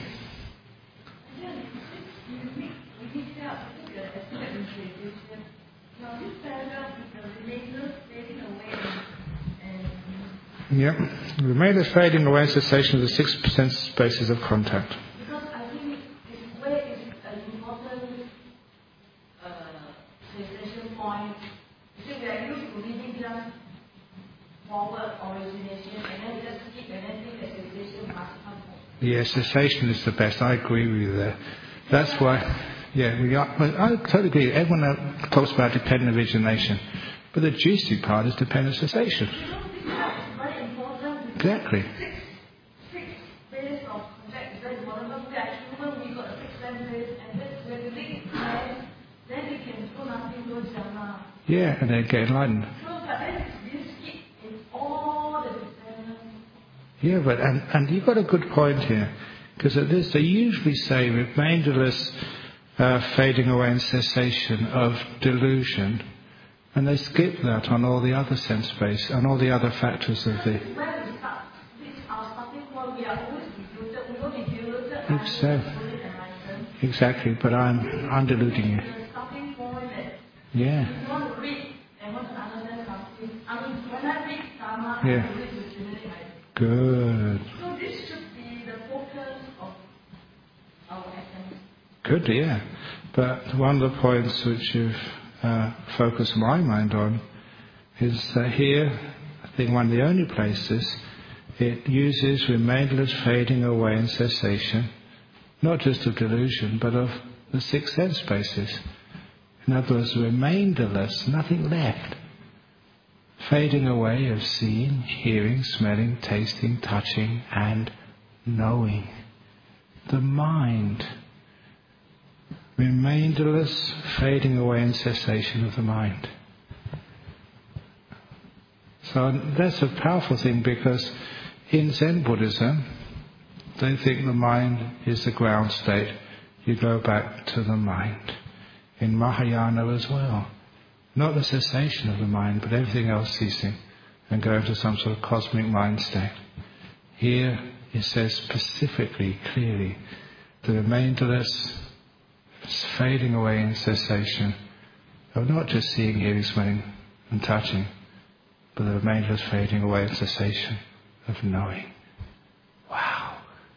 Yep. Remainless fading away and cessation of the six sense spaces of contact. Because I think it's where is an important uh, cessation point. You see, we are used to reading just forward origination and then just skip and then think that cessation must come home. Yeah, cessation is the best. I agree with you there. That's why, yeah, we are, but I totally agree. Everyone talks about dependent origination, but the juicy part is dependent cessation. You don't think that's very important? Exactly. Six, six ways of contact is very important. Because we are human, we got a six sense base, and then when you make it clear, then we can do nothing, do jhana. Yeah, and then get enlightened. So, but then we skip in all the dependent. Yeah, but and, and you've got a good point here, because at this they usually say remainderless uh, fading away and cessation of delusion, and they skip that on all the other sense space and all the other factors of the. Where we start, this is our starting point. We are always deluded. We will be deluded. Exactly. Exactly, but I'm I'm deluding you. The starting point that Yeah. if you want to read and want to understand something, I mean, when I read Dharma, Yeah. I read with humility. Good. So this should be the focus of our attention. Good, yeah. But one of the points which you've uh, focused my mind on is that here, I think one of the only places it uses remainderless fading away and cessation, not just of delusion, but of the six sense spaces. In other words, remainderless, nothing left. Fading away of seeing, hearing, smelling, tasting, touching, and knowing. The mind. Remainderless fading away and cessation of the mind. So that's a powerful thing, because in Zen Buddhism, they think the mind is the ground state. You go back to the mind. In Mahayana as well. Not the cessation of the mind, but everything else ceasing and going to some sort of cosmic mind state. Here it says specifically, clearly, the remainderless fading away in cessation of not just seeing, hearing, smelling and touching, but the remainderless fading away in cessation of knowing. Wow.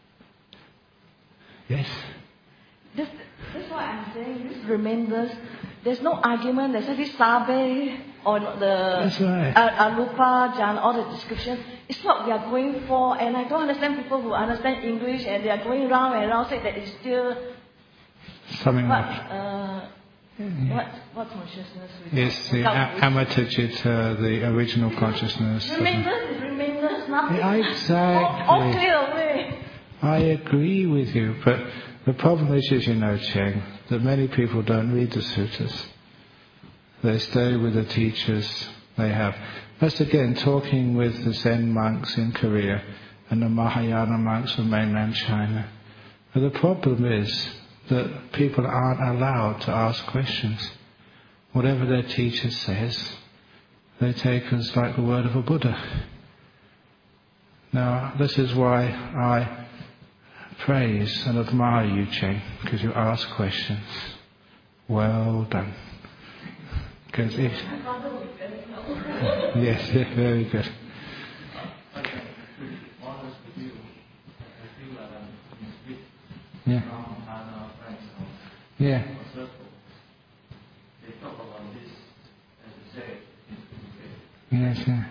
Yes? This, that's why I'm saying this remainders. There's no argument. There's this sabe or the That's right. uh, arupa, jhana, all the description. It's what we are going for, and I don't understand people who understand English and they are going round and round saying that it's still Something what like uh, what what consciousness? we yes, talk the about. a- Amatacita, the original consciousness. Remainders is remainders, nothing. Yeah, exactly. All, all clear away. I agree with you, but the problem is, as you know, Cheng, that many people don't read the suttas. They stay with the teachers they have. That's again talking with the Zen monks in Korea and the Mahayana monks from mainland China. But the problem is that people aren't allowed to ask questions. Whatever their teacher says, they take as like the word of a Buddha. Now, this is why I praise and admire you, Cheng, because you ask questions. Well done. Because if yes, yes, very good. Yeah. Yeah. Yes, yeah.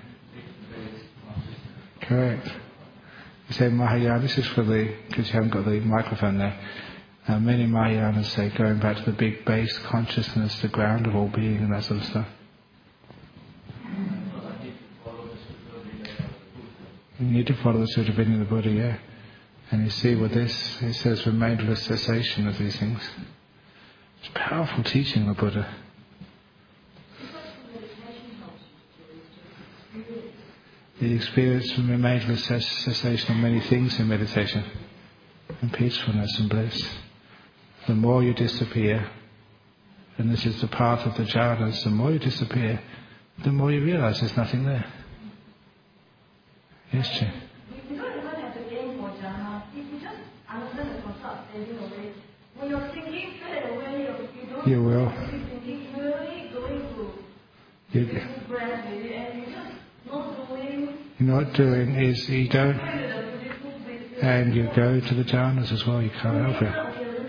Correct. You say Mahayana, this is for the, because you haven't got the microphone there. Uh, many Mahayanas say going back to the big base consciousness, the ground of all being and that sort of stuff. You need to follow the Sutta Vinaya of the Buddha, yeah. And you see with this, it says remainderless cessation of these things. It's powerful teaching of the Buddha. The experience from remainderless cessation of many things in meditation, and peacefulness and bliss. The more you disappear, and this is the path of the jhanas, the more you disappear, the more you realize there's nothing there. Yes, Jim. We don't even have to aim for jhana. If you just understand the concept of fading away, when you're thinking fade away, you don't You will. keep thinking, you're really going to You, this breath, maybe, and you just not doing. you're not doing is you don't, and you go to the jhanas as well, you can't help it.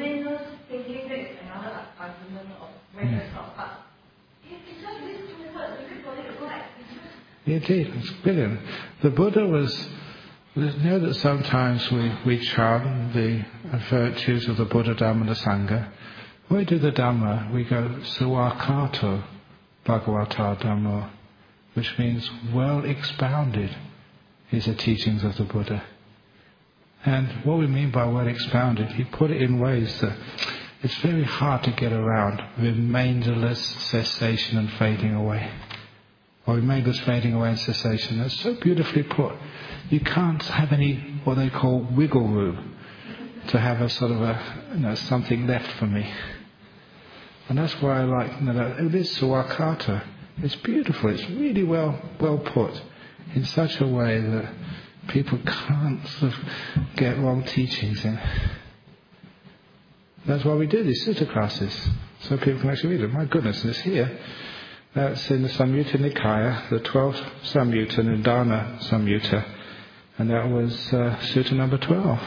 Indeed, it's brilliant. The Buddha was, you know that sometimes we, we chant the virtues of the Buddha, Dhamma and the Sangha. When we do the Dhamma, we go Suwakato Bhagavata Dhammo, which means well expounded is the teachings of the Buddha. And what we mean by well expounded, he put it in ways that it's very hard to get around. Remainderless cessation and fading away. Or remainderless fading away and cessation. That's so beautifully put. You can't have any what they call wiggle room to have a sort of a, you know, something left for me. And that's why I like, you know, it is Suwakata. It's beautiful. It's really well well put in such a way that people can't sort of get wrong teachings in. That's why we do these sutta classes, so people can actually read them. My goodness, it's here. That's in the Samyutta Nikaya, the twelfth Samyutta, Nidana Samyutta, and that was uh, sutta number twelve.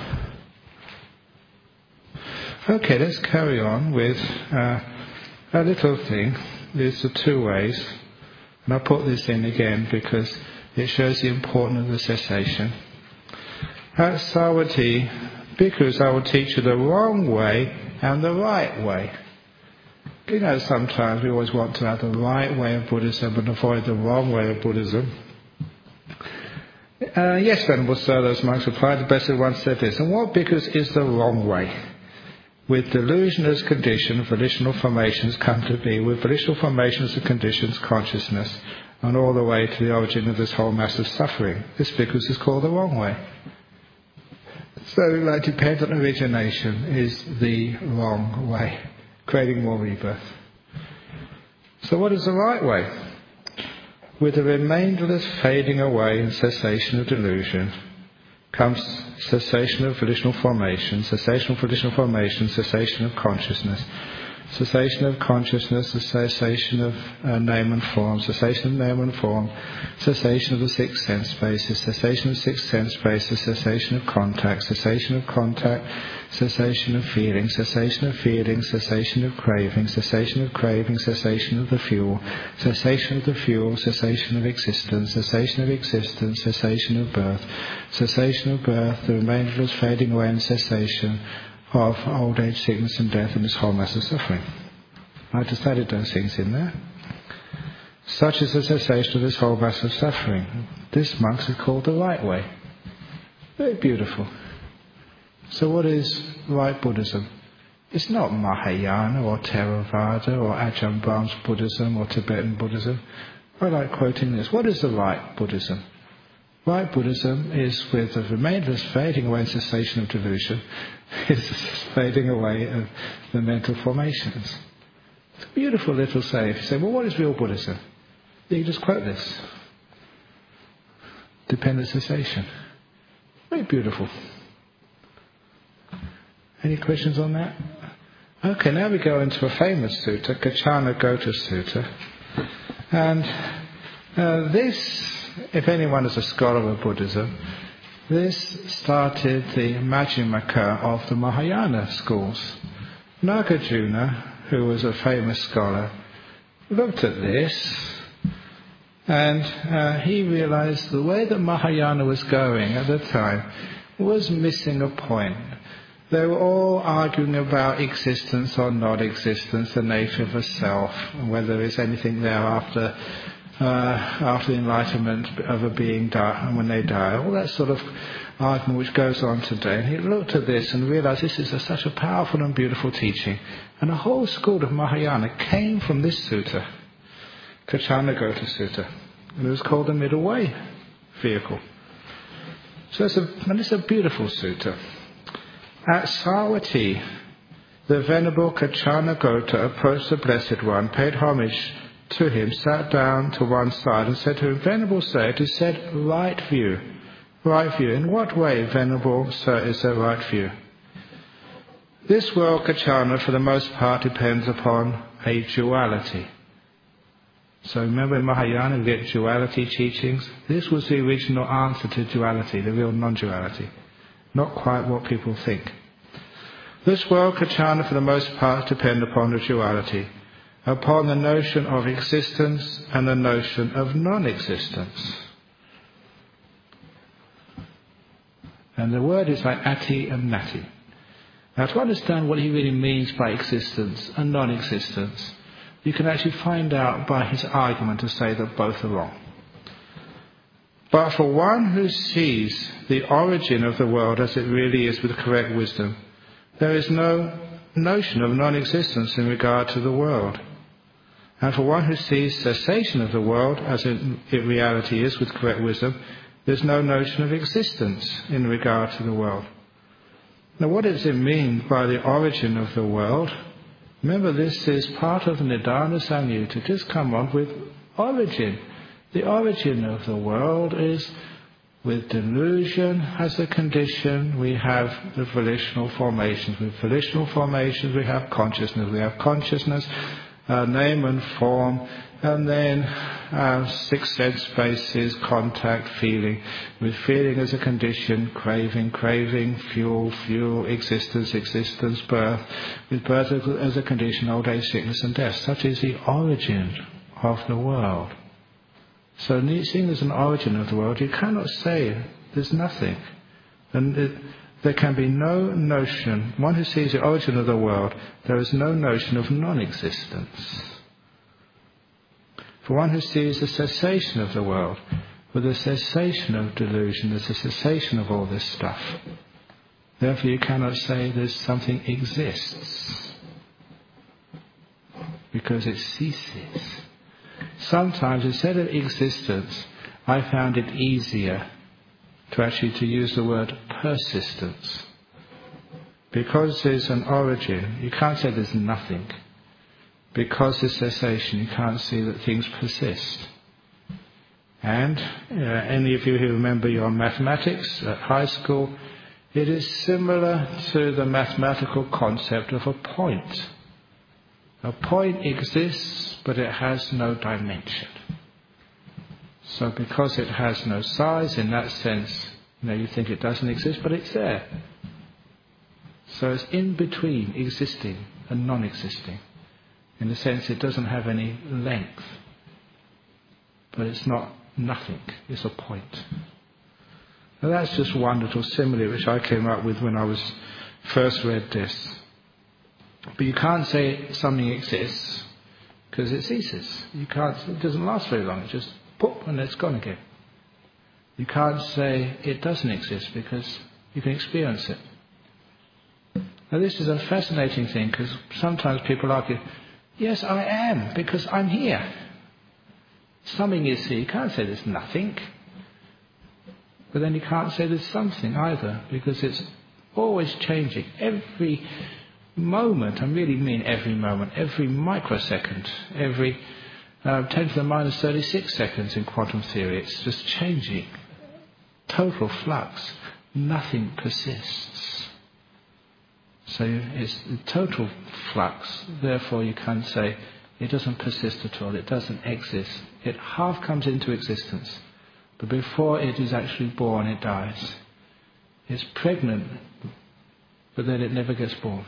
Okay, let's carry on with uh, a little thing. There's the two ways, and I'll put this in again because it shows the importance of the cessation. At Savatthi, bhikkhus, I will teach you the wrong way and the right way. You know, sometimes we always want to have the right way of Buddhism and avoid the wrong way of Buddhism. Uh, yes, Venerable Sir, those monks replied. The Blessed One said this, and what bhikkhus is the wrong way? With delusion as condition, volitional formations come to be. With volitional formations and conditions, consciousness, and all the way to the origin of this whole mass of suffering. This bhikkhus is called the wrong way. So, like, dependent origination is the wrong way, creating more rebirth. So what is the right way? With the remainderless fading away and cessation of delusion comes cessation of volitional formation, cessation of volitional formation, cessation of consciousness, cessation of consciousness, the cessation of uh, name and form, cessation of name and form, cessation of the six sense spaces, cessation of six sense spaces, cessation of contact, cessation of contact, cessation of feeling, cessation of feeling, cessation of craving, cessation of craving, cessation of the fuel, cessation of the fuel, cessation of existence, cessation of existence, cessation of birth, cessation of birth, the remainderless fading away and cessation of old age, sickness and death and this whole mass of suffering. I decided those things in there. Such is the cessation of this whole mass of suffering. This, monks, is called the right way. Very beautiful. So what is right Buddhism? It's not Mahayana or Theravada or Ajahn Brahm's Buddhism or Tibetan Buddhism. I like quoting this. What is the right Buddhism? Right Buddhism is with the remainderless fading away and cessation of delusion, is fading away of the mental formations. It's a beautiful little saying. If you say, well, what is real Buddhism? You can just quote this. Dependent cessation. Very beautiful. Any questions on that? Okay, now we go into a famous sutta, Kachana Gota Sutta. And uh, this, if anyone is a scholar of Buddhism, this started the Majjhimaka of the Mahayana schools. Nagarjuna, who was a famous scholar, looked at this and uh, he realized the way that Mahayana was going at the time was missing a point. They were all arguing about existence or not existence, the nature of a self, whether there is anything there after uh, after the enlightenment of a being die, and when they die, all that sort of argument which goes on today. And he looked at this and realized this is a, such a powerful and beautiful teaching. And the whole school of Mahayana came from this sutta, Kachana Gota Sutta. And it was called the Middle Way vehicle. So it's a, and it's a beautiful sutta. At Savatthi, the Venerable Kachana Gota approached the Blessed One, paid homage to him, sat down to one side and said to him, Venerable Sir, it is said right view. Right view. In what way, Venerable Sir, is there right view? This world, Kachana, for the most part depends upon a duality. So remember in Mahayana we get duality teachings. This was the original answer to duality, the real non-duality. Not quite what people think. This world, Kachana, for the most part, depend upon the duality, upon the notion of existence and the notion of non-existence. And the word is like ati and nati. Now to understand what he really means by existence and non-existence, you can actually find out by his argument to say that both are wrong. But for one who sees the origin of the world as it really is with correct wisdom, there is no notion of non-existence in regard to the world. And for one who sees cessation of the world as it in reality is with correct wisdom, there's no notion of existence in regard to the world. Now what does it mean by the origin of the world? Remember, this is part of Nidana Samyutta. Just come on with origin. The origin of the world is with delusion as a condition. We have the volitional formations. With volitional formations we have consciousness. We have consciousness, uh, name and form, and then uh, six sense spaces, contact, feeling. With feeling as a condition, craving, craving, fuel, fuel, existence, existence, birth. With birth as a condition, old age, sickness and death. Such is the origin of the world. So seeing there's an origin of the world, you cannot say there's nothing. And it, there can be no notion, one who sees the origin of the world, there is no notion of non-existence. For one who sees the cessation of the world, with the cessation of delusion, there's a cessation of all this stuff. Therefore you cannot say there's something exists, because it ceases. Sometimes instead of existence, I found it easier to actually to use the word persistence. Because there's an origin, you can't say there's nothing. Because there's cessation, you can't see that things persist. And uh, any of you who remember your mathematics at high school, it is similar to the mathematical concept of a point. A point exists, but it has no dimension. So because it has no size, in that sense, you know, you think it doesn't exist, but it's there. So it's in between existing and non-existing. In the sense it doesn't have any length. But it's not nothing, it's a point. Now that's just one little simile which I came up with when I was first read this. But you can't say something exists because it ceases. You can't. It doesn't last very long. It just pop and it's gone again. You can't say it doesn't exist because you can experience it. Now this is a fascinating thing because sometimes people argue, yes, I am because I'm here. Something is here. You can't say there's nothing. But then you can't say there's something either because it's always changing. Every moment, I really mean every moment, every microsecond, every uh, ten to the minus thirty-six seconds in quantum theory, it's just changing. Total flux. Nothing persists. So it's total flux. Therefore you can say it doesn't persist at all. It doesn't exist. It half comes into existence. But before it is actually born, it dies. It's pregnant, but then it never gets born.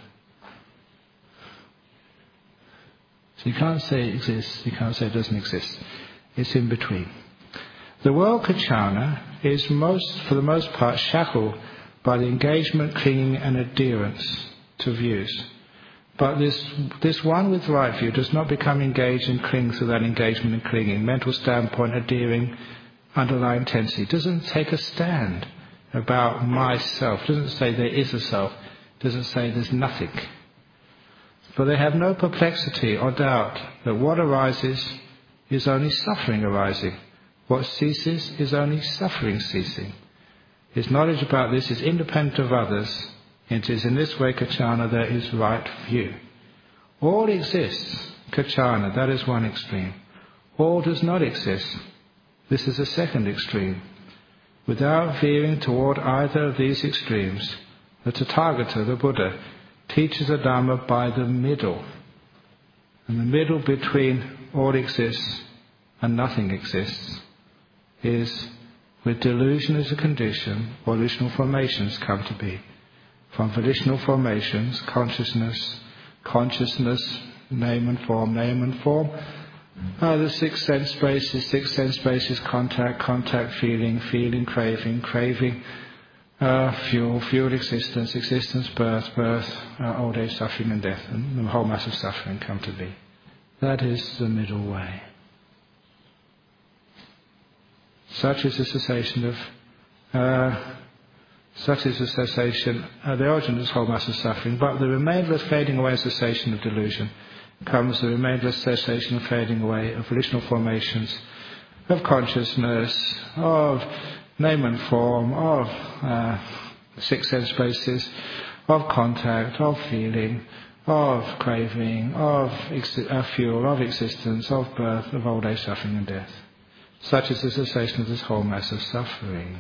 So you can't say it exists, you can't say it doesn't exist. It's in between. The world Kachana is most, for the most part, shackled by the engagement, clinging and adherence to views. But this this one with right view does not become engaged and cling to that engagement and clinging. Mental standpoint, adhering, underlying tendency. Doesn't take a stand about myself. Doesn't say there is a self. Doesn't say there's nothing. For they have no perplexity or doubt that what arises is only suffering arising. What ceases is only suffering ceasing. His knowledge about this is independent of others. It is in this way, Kachana, there is right view. All exists, Kachana, that is one extreme. All does not exist. This is a second extreme. Without veering toward either of these extremes, the Tathagata, the Buddha, teaches the Dhamma by the middle. And the middle between all exists and nothing exists, is with delusion as a condition, volitional formations come to be. From volitional formations, consciousness, consciousness, name and form, name and form, uh, the six sense spaces, six sense spaces, contact, contact, feeling, feeling, craving, craving, uh, fuel, fuel, existence, existence, birth, birth, uh, old age, suffering and death, and the whole mass of suffering come to be. That is the middle way. Such is the cessation of, uh, such is the cessation, uh, the origin of this whole mass of suffering, but the remainless fading away and cessation of delusion comes the remainless cessation and fading away of volitional formations, of consciousness, of name and form, of uh, six sense spaces, of contact, of feeling, of craving, of ex- uh, fuel, of existence, of birth, of old age, suffering and death. Such is the cessation of this whole mass of suffering.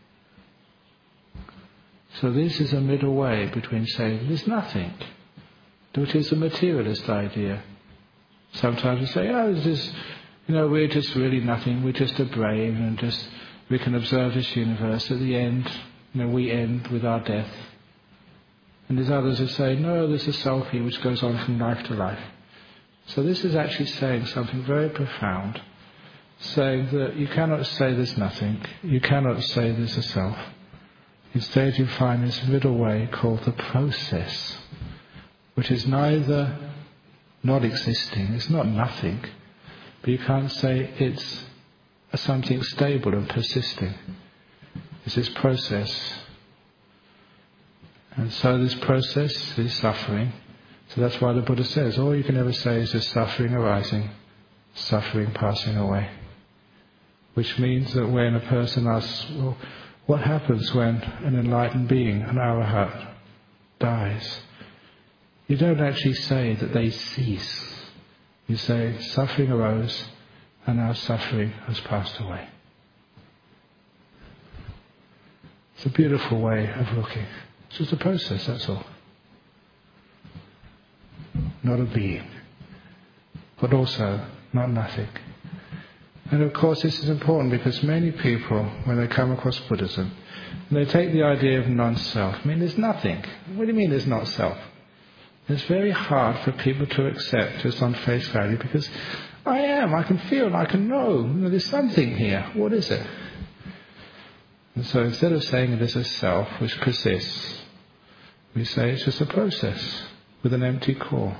So this is a middle way between saying there's nothing, which is a materialist idea. Sometimes we say, oh, this is, you know, we're just really nothing, we're just a brain, and just we can observe this universe. At the end, you know, we end with our death. And there's others who say, no, there's a soul here which goes on from life to life. So this is actually saying something very profound, saying that you cannot say there's nothing, you cannot say there's a self. Instead you find this middle way called the process, which is neither not existing, it's not nothing, but you can't say it's something stable and persisting. It's this process. And so this process is suffering. So that's why the Buddha says, all you can ever say is just suffering arising, suffering passing away. Which means that when a person asks, well, what happens when an enlightened being, an arahat, dies? You don't actually say that they cease. You say suffering arose and now suffering has passed away. It's a beautiful way of looking. It's just a process, that's all. Not a being, but also not nothing. And of course this is important because many people, when they come across Buddhism, they take the idea of non-self. I mean, there's nothing. What do you mean there's not self? It's very hard for people to accept just on face value because I am, I can feel, I can know. You know, there's something here. What is it? And so instead of saying it is a self which persists, we say it's just a process with an empty core.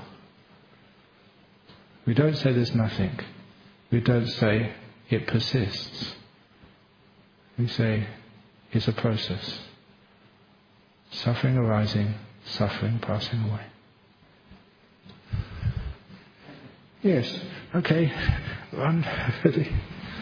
We don't say there's nothing. We don't say it persists. We say it's a process. Suffering arising, suffering passing away. Yes, okay. One, ready.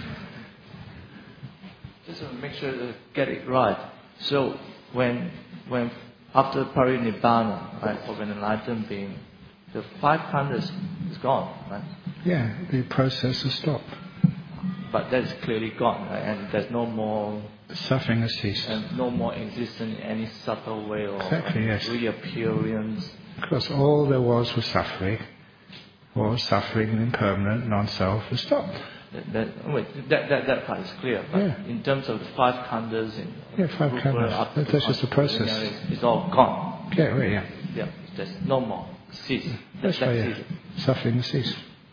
Just to make sure to get it right. So when when after parinibbana, right, of an enlightened being, the five khandhas is gone, right? Yeah, the process has stopped. But that's clearly gone, right? And there's no more suffering has ceased. And no more existence in any subtle way or exactly, yes. reappearance. Because all there was was suffering, was suffering and impermanent, non-self has stopped. That, that, wait, that, that, that part is clear. But yeah. in terms of the five khandhas, in yeah, five khandhas, that, that's just a process. It's, it's all gone. Yeah, right, yeah. Yeah, there's no more. Cease. Yeah, that's right, yeah. Suffering has ceased.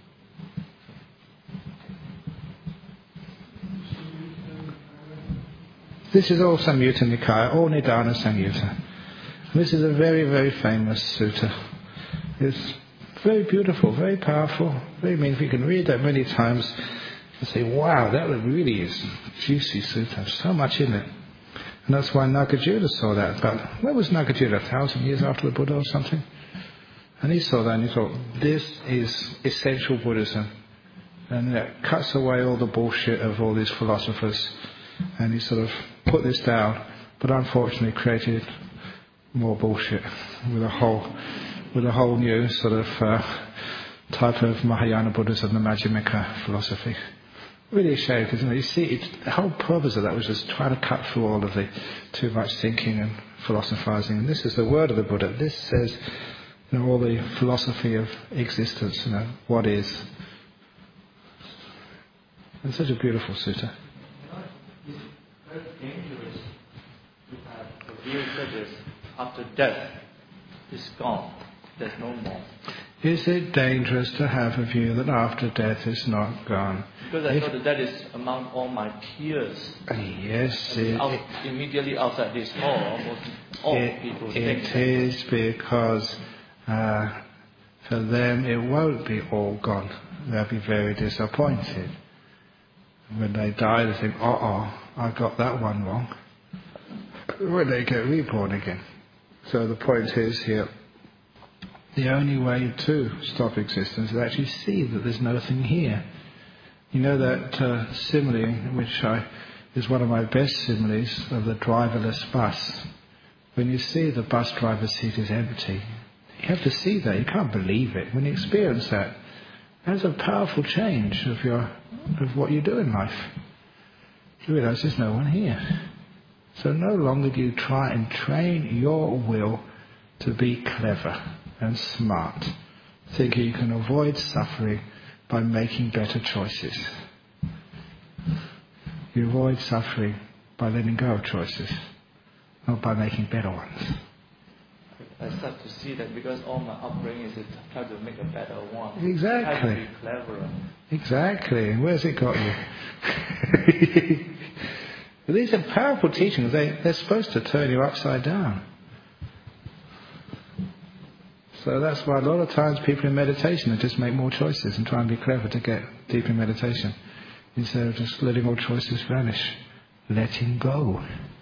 This is all Samyutta Nikaya, all Nidana Samyutta. This is a very, very famous sutta. It's very beautiful, very powerful, very meaningful. You can read that many times and say, wow, that really is juicy sutta. So much in it. And that's why Nagarjuna saw that. But where was Nagarjuna? A thousand years after the Buddha or something? And he saw that and he thought, this is essential Buddhism. And that cuts away all the bullshit of all these philosophers. And he sort of put this down, but unfortunately created more bullshit with a whole, with a whole new sort of uh, type of Mahayana Buddhism, the Majjhimika philosophy. Really a shame, because you see, it's, the whole purpose of that was just trying to cut through all of the too much thinking and philosophizing. And this is the word of the Buddha. This says, you know, all the philosophy of existence. You know, what is. It's such a beautiful sutta. It's very dangerous to have a view such as after death is gone, there's no more. Is it dangerous to have a view that after death is not gone? Because I If- know that that is among all my peers. Yes, And it, out, immediately outside this hall, almost all it, people it think that. is because uh, for them it won't be all gone. They'll be very disappointed. When they die, they think, oh, oh, I got that one wrong. When they get reborn again. So the point is here, the only way to stop existence is actually see that there's nothing here. You know that uh, simile, which I, is one of my best similes, of the driverless bus. When you see the bus driver's seat is empty, you have to see that. You can't believe it. When you experience that, that's a powerful change of your of what you do in life. You realise there's no one here. So no longer do you try and train your will to be clever and smart, thinking you can avoid suffering by making better choices. You avoid suffering by letting go of choices, not by making better ones. I start to see that because all my upbringing is to try to make a better one. Exactly. Try to be cleverer. Exactly. And where's it got you? These are powerful teachings. They, they're supposed to turn you upside down. So that's why a lot of times people in meditation they just make more choices and try and be clever to get deep in meditation, instead of just letting all choices vanish. Letting go.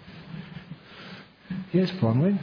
Yes, Bronwyn?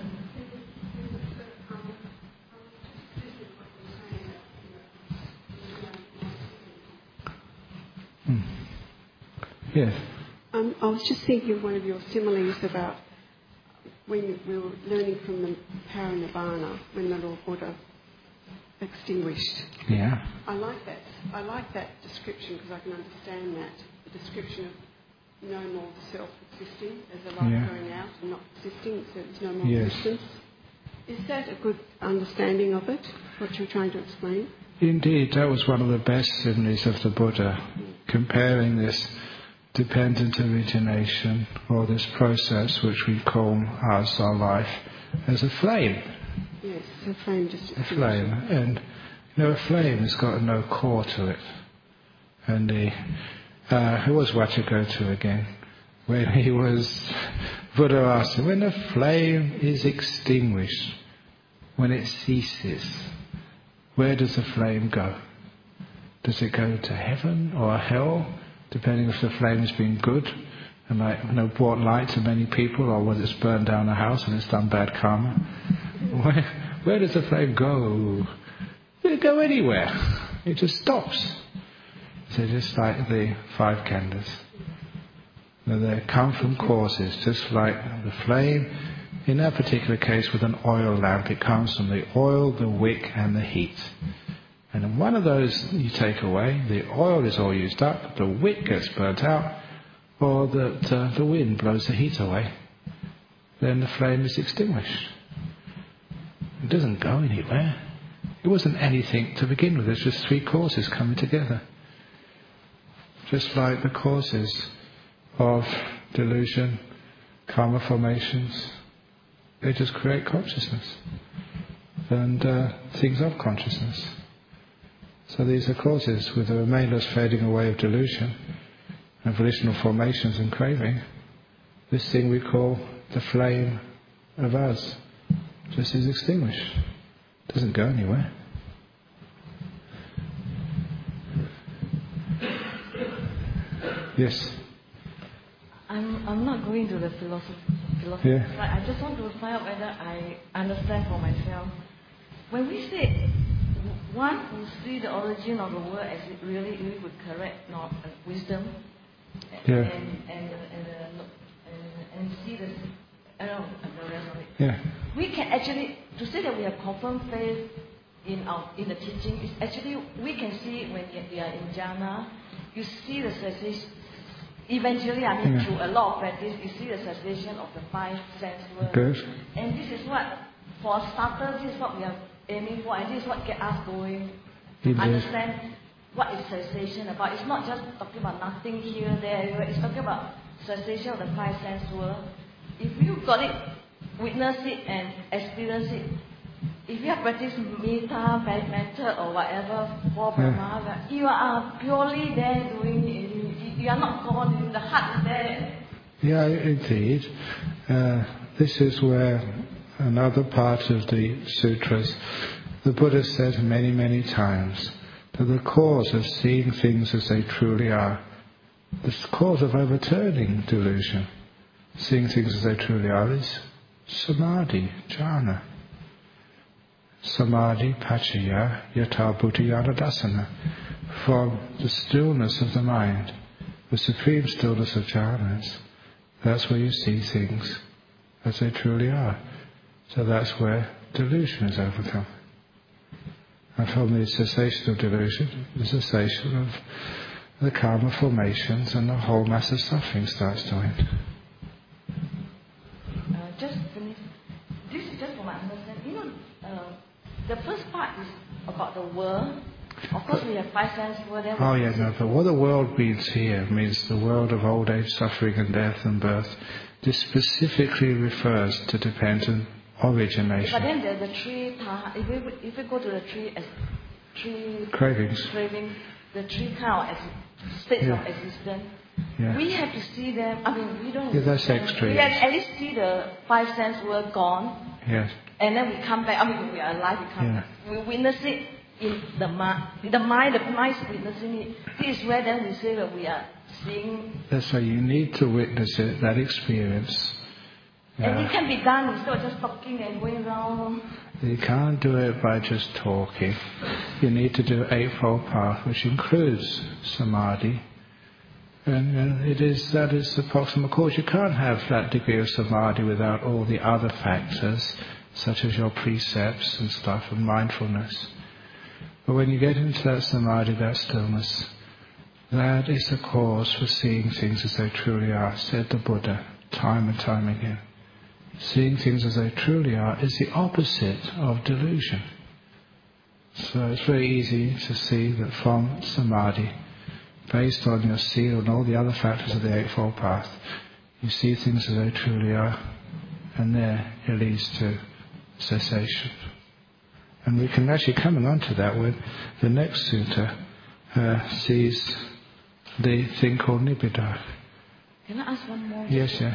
Hmm. Yes. Um, I was just thinking of one of your similes about when we were learning from the Parinirvana, when the Lord Buddha extinguished. Yeah. I like that. I like that description because I can understand that. The description of no more self existing as a light Yeah. going out and not existing, so there's no more Yes. existence. Is that a good understanding of it, what you're trying to explain? Indeed, that was one of the best similes of the Buddha, comparing this dependent origination, or this process which we call as our life, as a flame. Yes, a flame just A flame. And, you know, a flame has got no core to it. And the, uh, who was Vajragotu again? When he was, Buddha asked him, when the flame is extinguished, when it ceases, where does the flame go? Does it go to heaven or hell, depending if the flame has been good and like, you know, brought light to many people, or whether it's burned down a house and it's done bad karma? Where, where does the flame go? It doesn't go anywhere. It just stops. So just like the five khandhas. Now they come from causes, just like the flame. In that particular case with an oil lamp, it comes from the oil, the wick and the heat. And in one of those you take away, the oil is all used up, the wick gets burnt out, or that uh, the wind blows the heat away. Then the flame is extinguished. It doesn't go anywhere. It wasn't anything to begin with. It's just three causes coming together. Just like the causes of delusion, karma formations, they just create consciousness and uh, things of consciousness. So these are causes, with the remainless fading away of delusion and volitional formations and craving. This thing we call the flame of us just is extinguished. It doesn't go anywhere. Yes. I'm I'm not going to the philosophy. philosophy Yeah. side. I just want to find out whether I understand for myself. When we say one who see the origin of the world as it really is with correct not uh, wisdom, Yeah. and and and, uh, and and see the I don't know the rest of it. Yeah. We can actually to say that we have confirmed faith in our in the teaching is actually we can see when we are in jhana, you see the cessation. Eventually, I mean, Yeah. through a lot of practice, you see the cessation of the five sense worlds. Good. And this is what, for starters, this is what we are aiming for, and this is what get us going. Indeed. Understand what is cessation about. It's not just talking about nothing here, there. It's talking about cessation of the five sense world. If you got it, witness it and experience it, if you have practiced metta, method or whatever, for Brahma, you are purely there doing it. You are not gone, the heart is there. Yeah, indeed. Uh, this is where another part of the sutras, the Buddha said many, many times that the cause of seeing things as they truly are, the cause of overturning delusion, seeing things as they truly are, is samadhi, jhana. Samadhi pachaya yata bhutayana dasana. From the stillness of the mind, the supreme stillness of jhanas, that's where you see things as they truly are. So that's where delusion is overcome. And from the cessation of delusion, the cessation of the karma formations and the whole mass of suffering starts to end. Uh, just finish. This is just for my understanding. You know, uh, the first part is about the world. Of course, we have five sense world. Oh yeah, no, but what the world means here means the world of old age, suffering and death and birth. This specifically refers to dependent origination. But then the, the three, if we, if we go to the three, three cravings, cravings, the three kind of ex- states yeah. of existence, yeah. we have to see them. I mean, we don't. Yeah, that's extreme. We have at least see the five sense world gone. Yes. And then we come back. I mean, when we are alive, we come yeah. back. We witness it in the mind. The mind, the mind is witnessing it. This is where then we say that we are seeing. That's why you need to witness it, that experience. And Uh, it can be done instead of just talking and going around. You can't do it by just talking. You need to do Eightfold Path, which includes samadhi. And, and it is that is the proximate cause. You can't have that degree of samadhi without all the other factors, such as your precepts and stuff, and mindfulness. But when you get into that samadhi, that stillness, that is the cause for seeing things as they truly are, said the Buddha time and time again. Seeing things as they truly are is the opposite of delusion. So it's very easy to see that from samadhi, based on your seal and all the other factors of the Eightfold Path, you see things as they truly are, and there it leads to cessation. And we can actually come on to that when the next sutta uh, sees the thing called nibbida. Can I ask one more? Yes, yeah.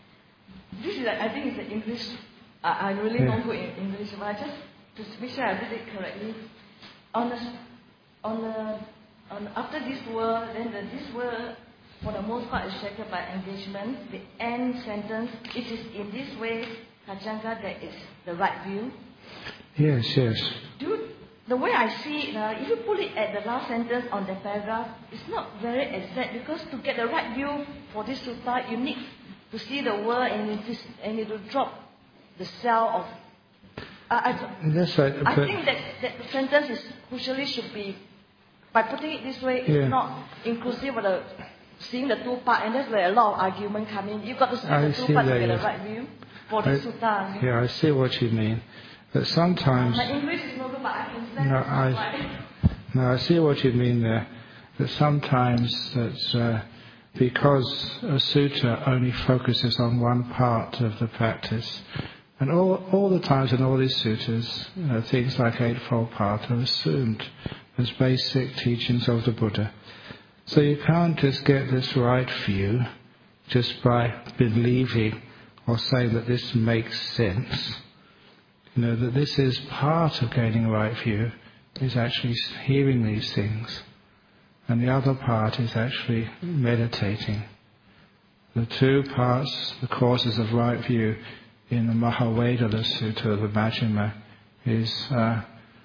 This is, I think, it's an English. I, I really Yeah. don't go in English, but I just to make sure I did it correctly. On the, on the, on after this word, then the, this word, for the most part, is shaped by engagement. The end sentence, it is in this way, Kajanga, that is the right view. Yes, yes. Do the way I see it, uh, if you put it at the last sentence on the paragraph, it's not very exact because to get the right view for this sutta, you need to see the word and you just and you to drop the cell of. Uh, I, That's right. I but think that that the sentence is crucially should be by putting it this way. It's Yeah. not inclusive of the seeing the two part, and that's where a lot of argument come in. You got to see I the two see parts to that, get the yes. right view for the I- sutta. Yeah, I see what you mean. But sometimes, My English is not good, but I can send No, it I- somewhere. no, I see what you mean there. That sometimes that uh, because a sutta only focuses on one part of the practice, and all all the times in all these suttas, you know, things like Eightfold Path are assumed as basic teachings of the Buddha. So you can't just get this right view just by believing or saying that this makes sense. You know, that this is part of gaining a right view, is actually hearing these things. And the other part is actually meditating. The two parts, the causes of right view in the Mahavedala Sutta, the Majjhima, is uh,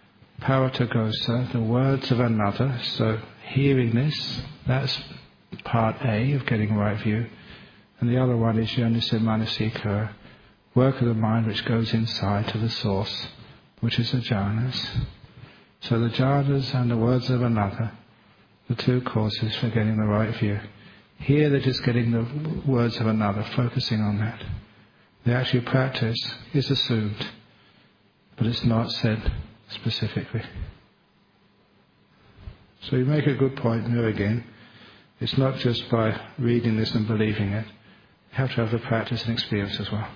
Paratagosa, the words of another. So hearing this, that's part A of getting a right view. And the other one is Yoniso Manasikara, work of the mind which goes inside to the source, which is the jhanas. So the jhanas and the words of another, the two causes for getting the right view. Here they're just getting the words of another, focusing on that. The actual practice is assumed, but it's not said specifically. So you make a good point there again. It's not just by reading this and believing it. You have to have the practice and experience as well.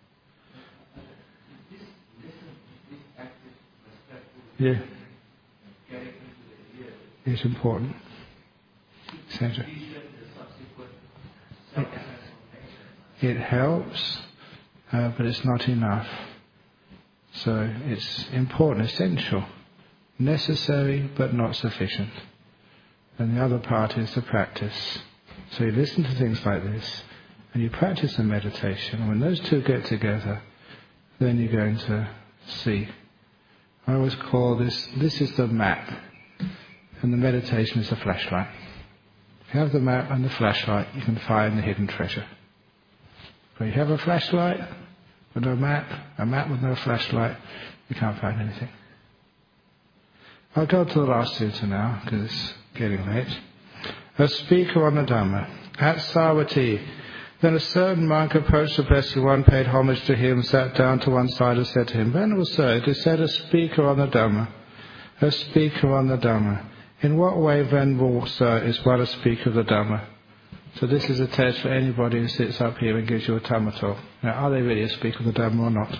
Yeah. It's important. Essential. It, it helps, uh, but it's not enough. So it's important, essential, necessary, but not sufficient. And the other part is the practice. So you listen to things like this, and you practice the meditation. And when those two get together, then you're going to see. I always call this, this is the map, and the meditation is the flashlight. If you have the map and the flashlight, you can find the hidden treasure. But you have a flashlight with no map, a map with no flashlight, you can't find anything. I'll go to the last tutor now, because it's getting late. A speaker on the Dhamma. At Savatthi, then a certain monk approached the Blessed One, paid homage to him, sat down to one side and said to him, Venerable Sir, it is said a speaker on the Dhamma. A speaker on the Dhamma. In what way, Venerable Sir, is one a speaker of the Dhamma? So this is a test for anybody who sits up here and gives you a Dhamma talk. Now, are they really a speaker of the Dhamma or not?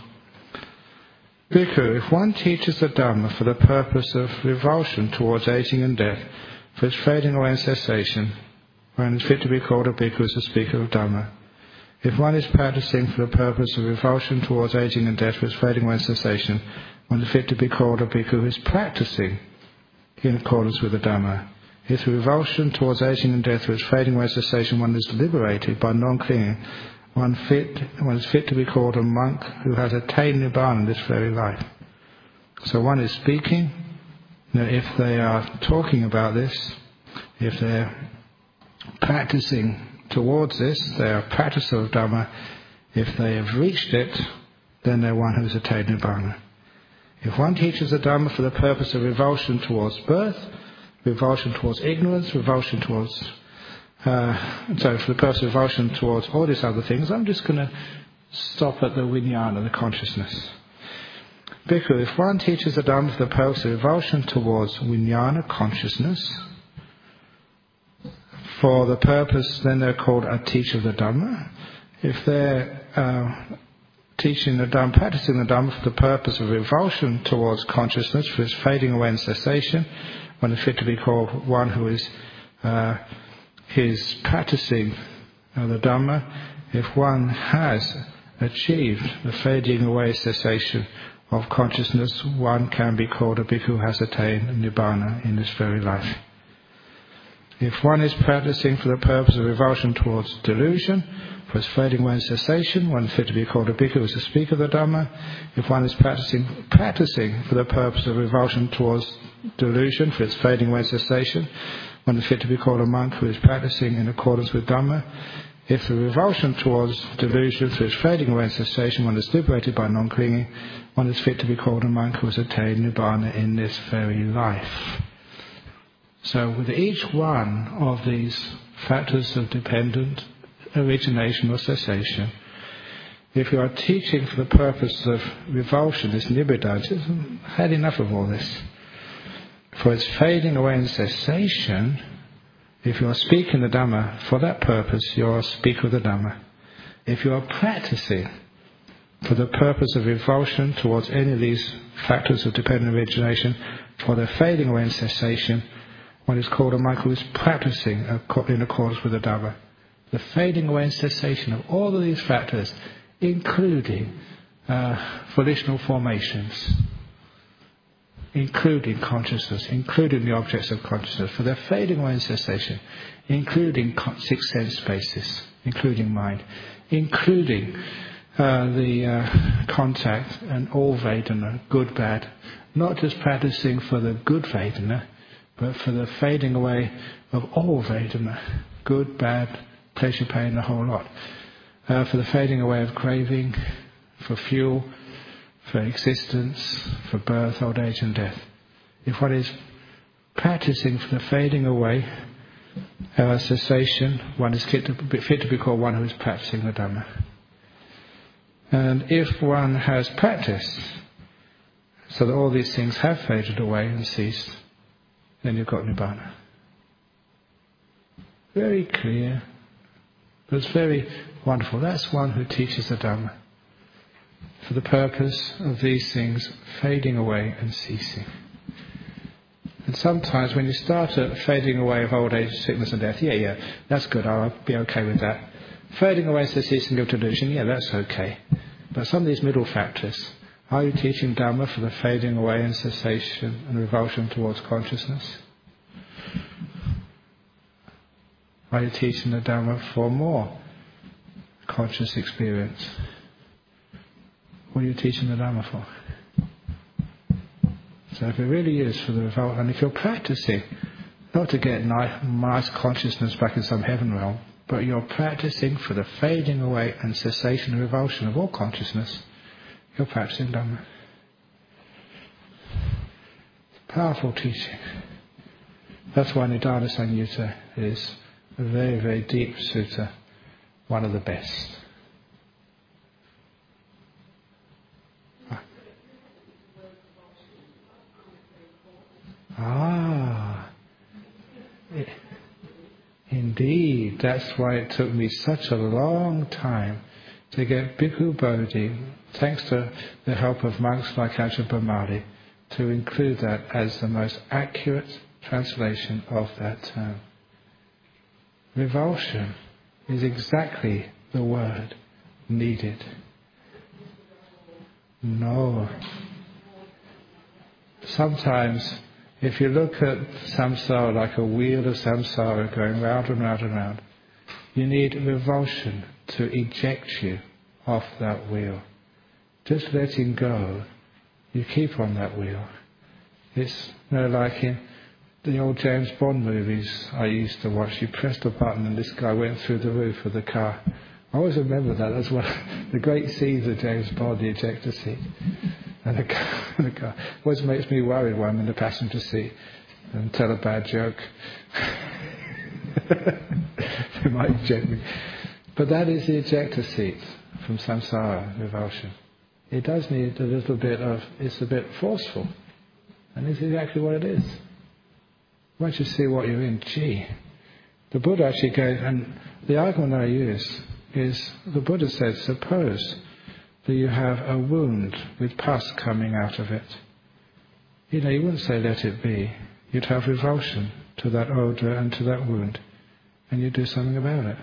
Bhikkhu, if one teaches the Dhamma for the purpose of revulsion towards aging and death, for its fading away and cessation, one is fit to be called a bhikkhu as a speaker of Dhamma. If one is practicing for the purpose of revulsion towards aging and death, for its fading away and cessation, one is fit to be called a bhikkhu who is practicing in accordance with the Dhamma. If through revulsion towards aging and death, for its fading away and cessation, one is liberated by non-clinging, one, fit, one is fit to be called a monk who has attained Nibbana in this very life. So one is speaking. Now, if they are talking about this, if they're practicing towards this, they are a practicer of Dhamma. If they have reached it, then they're one who has attained Nibbana. If one teaches the Dhamma for the purpose of revulsion towards birth, revulsion towards ignorance, revulsion towards, uh, sorry, for the purpose of revulsion towards all these other things, I'm just going to stop at the vijnana, the consciousness. Bhikkhu, if one teaches the Dhamma for the purpose of revulsion towards vijnana, consciousness, for the purpose, then they're called a teacher of the Dhamma. If they're uh, teaching the Dhamma, practicing the Dhamma for the purpose of revulsion towards consciousness, for its fading away and cessation, one is fit to be called one who is uh, is practicing uh, the Dhamma. If one has achieved the fading away cessation of consciousness, one can be called a bhikkhu who has attained Nibbana in this very life. If one is practicing for the purpose of revulsion towards delusion, for its fading away and cessation, one is fit to be called a bhikkhu who is a speaker of the Dhamma. If one is practicing practicing for the purpose of revulsion towards delusion, for its fading away and cessation, one is fit to be called a monk who is practicing in accordance with Dhamma. If the revulsion towards delusion, for its fading away and cessation, one is liberated by non-clinging, one is fit to be called a monk who has attained Nibbana in this very life. So with each one of these factors of dependent origination or cessation, if you are teaching for the purpose of revulsion, this nibbida, just had enough of all this. For its fading away and cessation, if you are speaking the Dhamma for that purpose, you are a speaker of the Dhamma. If you are practicing for the purpose of revulsion towards any of these factors of dependent origination, for their fading away and cessation, one is called a monk who is practicing in accordance with the Dhamma. The fading away and cessation of all of these factors, including uh, volitional formations, including consciousness, including the objects of consciousness, for their fading away and cessation, including six sense spaces, including mind, including uh, the uh, contact and all Vedana, good, bad, not just practicing for the good Vedana, but for the fading away of all Vedana, good, bad, pleasure, pain, the whole lot. Uh, for the fading away of craving, for fuel, for existence, for birth, old age and death. If one is practicing for the fading away, uh, cessation, one is fit to, be, fit to be called one who is practicing the Dhamma. And if one has practiced so that all these things have faded away and ceased, then you've got Nibbana. Very clear, but it's very wonderful. That's one who teaches the Dhamma for the purpose of these things fading away and ceasing. And sometimes when you start at fading away of old age, sickness and death, yeah, yeah, that's good, I'll be okay with that. Fading away is the ceasing of delusion, yeah, that's okay. But some of these middle factors, are you teaching Dhamma for the fading away and cessation and revulsion towards consciousness? Are you teaching the Dhamma for more conscious experience? What are you teaching the Dhamma for? So if it really is for the revolt, and if you're practicing, not to get nice, nice consciousness back in some heaven realm, but you're practicing for the fading away and cessation and revulsion of all consciousness, you're practicing Dhamma. Powerful teaching. That's why Nidana Samyutta is a very, very deep sutta, one of the best. Ah, indeed. That's why it took me such a long time to get Bhikkhu Bodhi, thanks to the help of monks like Ajahn Brahmali, to include that as the most accurate translation of that term. Revulsion is exactly the word needed. No. Sometimes, if you look at samsara like a wheel of samsara going round and round and round, you need revulsion to eject you off that wheel. Just letting go, you keep on that wheel. It's you know, like in the old James Bond movies I used to watch. You pressed a button and this guy went through the roof of the car. I always remember that. That's one of the great scenes of James Bond, the ejector seat. And the car, the car always makes me worried when I'm in the passenger seat and tell a bad joke. They might eject me. But that is the ejector seat from samsara, revulsion. It does need a little bit of, it's a bit forceful. And it's exactly what it is. Once you see what you're in, gee. The Buddha actually gave, and the argument I use is, the Buddha said, suppose that you have a wound with pus coming out of it. You know, you wouldn't say let it be. You'd have revulsion to that odour and to that wound, and you'd do something about it.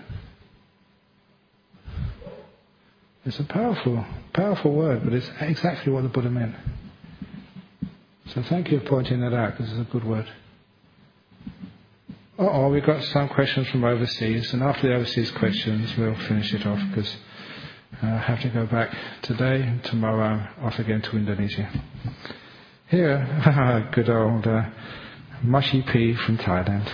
It's a powerful, powerful word, but it's exactly what the Buddha meant. So thank you for pointing that out, because it's a good word. Uh-oh, we've got some questions from overseas, and after the overseas questions, we'll finish it off, because uh, I have to go back today, and tomorrow I'm off again to Indonesia. Here, good old uh, Mushy P from Thailand.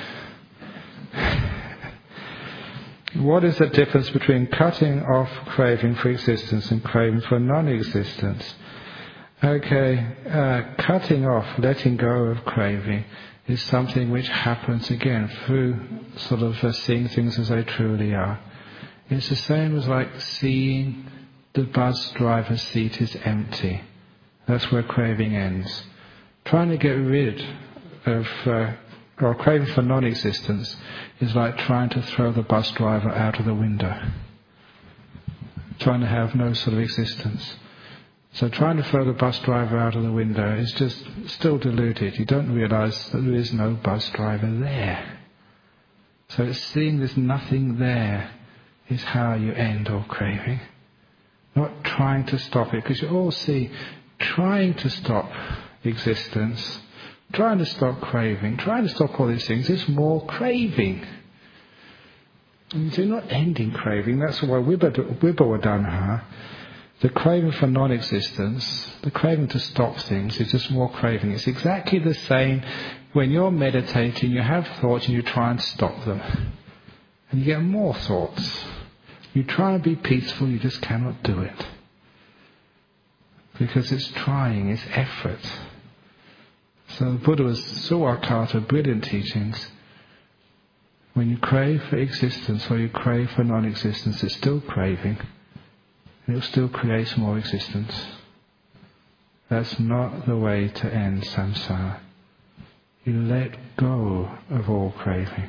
What is the difference between cutting off craving for existence and craving for non-existence? Okay, uh, cutting off, letting go of craving is something which happens again through sort of uh, seeing things as they truly are. It's the same as like seeing the bus driver's seat is empty. That's where craving ends. Trying to get rid of, uh, or craving for non-existence is like trying to throw the bus driver out of the window. Trying to have no sort of existence. So trying to throw the bus driver out of the window is just still deluded. You don't realise that there is no bus driver there. So it's seeing there's nothing there is how you end all craving. Not trying to stop it, because you all see trying to stop existence, trying to stop craving, trying to stop all these things is more craving. And you're not ending craving. That's why Vibhawa the craving for non-existence, the craving to stop things is just more craving. It's exactly the same when you're meditating, you have thoughts and you try and stop them. And you get more thoughts. You try and be peaceful, you just cannot do it. Because it's trying, it's effort. So the Buddha's Suvakkata, brilliant teachings. When you crave for existence or you crave for non-existence, it's still craving. It will still create more existence. That's not the way to end samsara. You let go of all craving.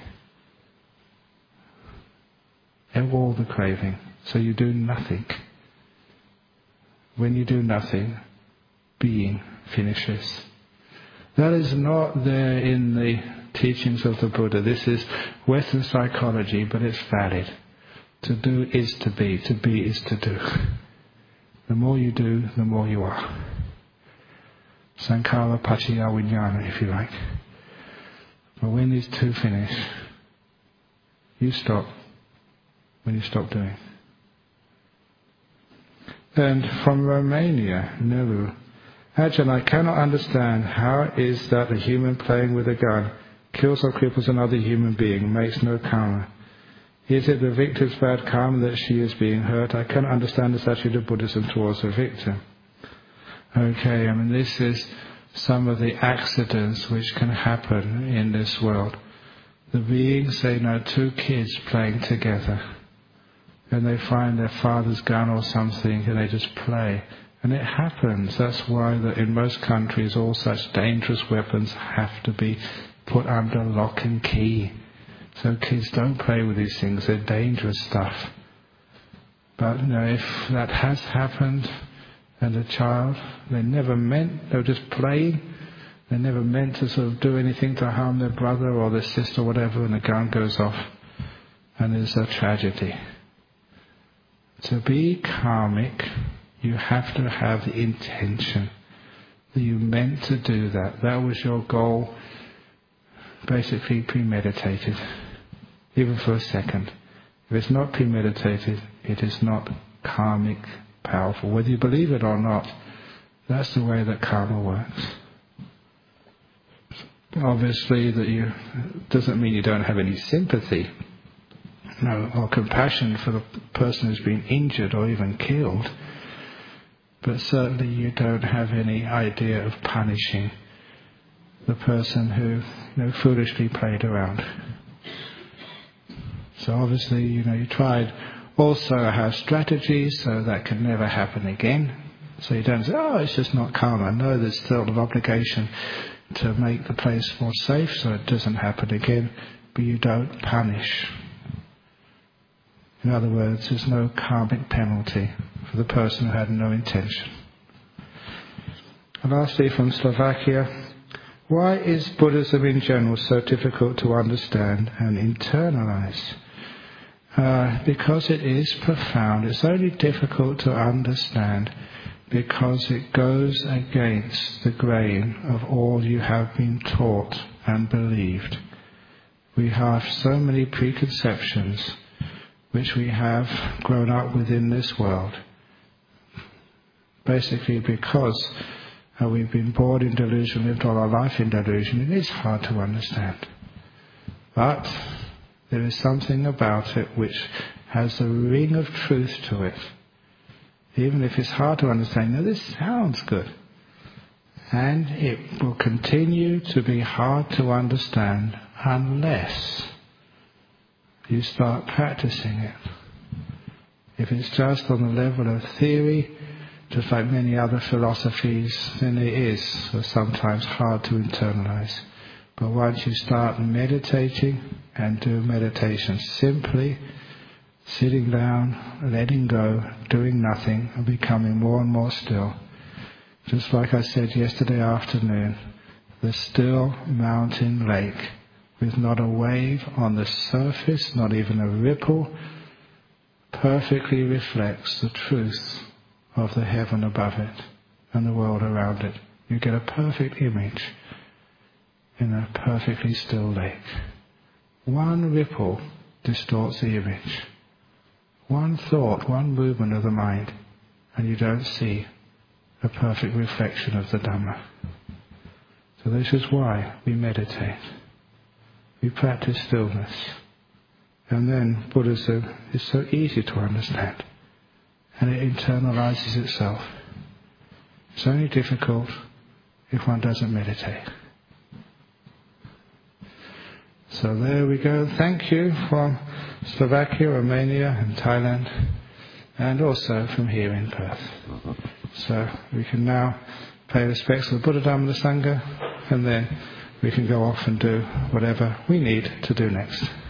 And all the craving. So you do nothing. When you do nothing, being finishes. That is not there in the teachings of the Buddha. This is Western psychology, but it's valid. To do is to be. To be is to do. The more you do, the more you are. Sankhara paccaya vijnana, if you like. But when these two finish, you stop when you stop doing. And from Romania, Nelu, Ajahn, I cannot understand how it is that a human playing with a gun kills or cripples another human being, makes no karma. Is it the victim's bad karma that she is being hurt? I cannot understand this attitude of Buddhism towards the victim. Okay, I mean this is some of the accidents which can happen in this world. The beings, say, know two kids playing together, and they find their father's gun or something, and they just play. And it happens. That's why that in most countries all such dangerous weapons have to be put under lock and key. So kids don't play with these things. They're dangerous stuff. But you know, if that has happened, and a child, they never meant, they were just playing. They never meant to sort of do anything to harm their brother or their sister or whatever, and the gun goes off, and there's a tragedy. To be karmic, you have to have the intention that you meant to do that. That was your goal, basically premeditated, even for a second. If it's not premeditated, it is not karmic powerful. Whether you believe it or not, that's the way that karma works. Obviously, that you doesn't mean you don't have any sympathy, no, or compassion for the person who's been injured or even killed. But certainly you don't have any idea of punishing the person who, you know, foolishly played around. So obviously, you know, you tried also have strategies so that can never happen again. So you don't say, oh, it's just not karma. No, there's still an obligation to make the place more safe so it doesn't happen again. But you don't punish. In other words, there's no karmic penalty for the person who had no intention. And lastly, from Slovakia, why is Buddhism in general so difficult to understand and internalize? Uh, because it is profound. It's only difficult to understand because it goes against the grain of all you have been taught and believed. We have so many preconceptions which we have grown up within this world. Basically because uh, we've been born in delusion, lived all our life in delusion, it is hard to understand. But there is something about it which has a ring of truth to it. Even if it's hard to understand, now this sounds good. And it will continue to be hard to understand unless you start practicing it. If it's just on the level of theory, just like many other philosophies, then it is sometimes hard to internalize. But once you start meditating and do meditation simply, sitting down, letting go, doing nothing, and becoming more and more still, just like I said yesterday afternoon, the still mountain lake with not a wave on the surface, not even a ripple, perfectly reflects the truth of the heaven above it and the world around it. You get a perfect image in a perfectly still lake. One ripple distorts the image. One thought, one movement of the mind, and you don't see a perfect reflection of the Dhamma. So this is why we meditate. We practice stillness. And then Buddhism is so easy to understand. And it internalizes itself. It's only difficult if one doesn't meditate. So there we go. Thank you from Slovakia, Romania and Thailand, and also from here in Perth. So we can now pay respects to the Buddha, Dhamma and the Sangha, and then we can go off and do whatever we need to do next.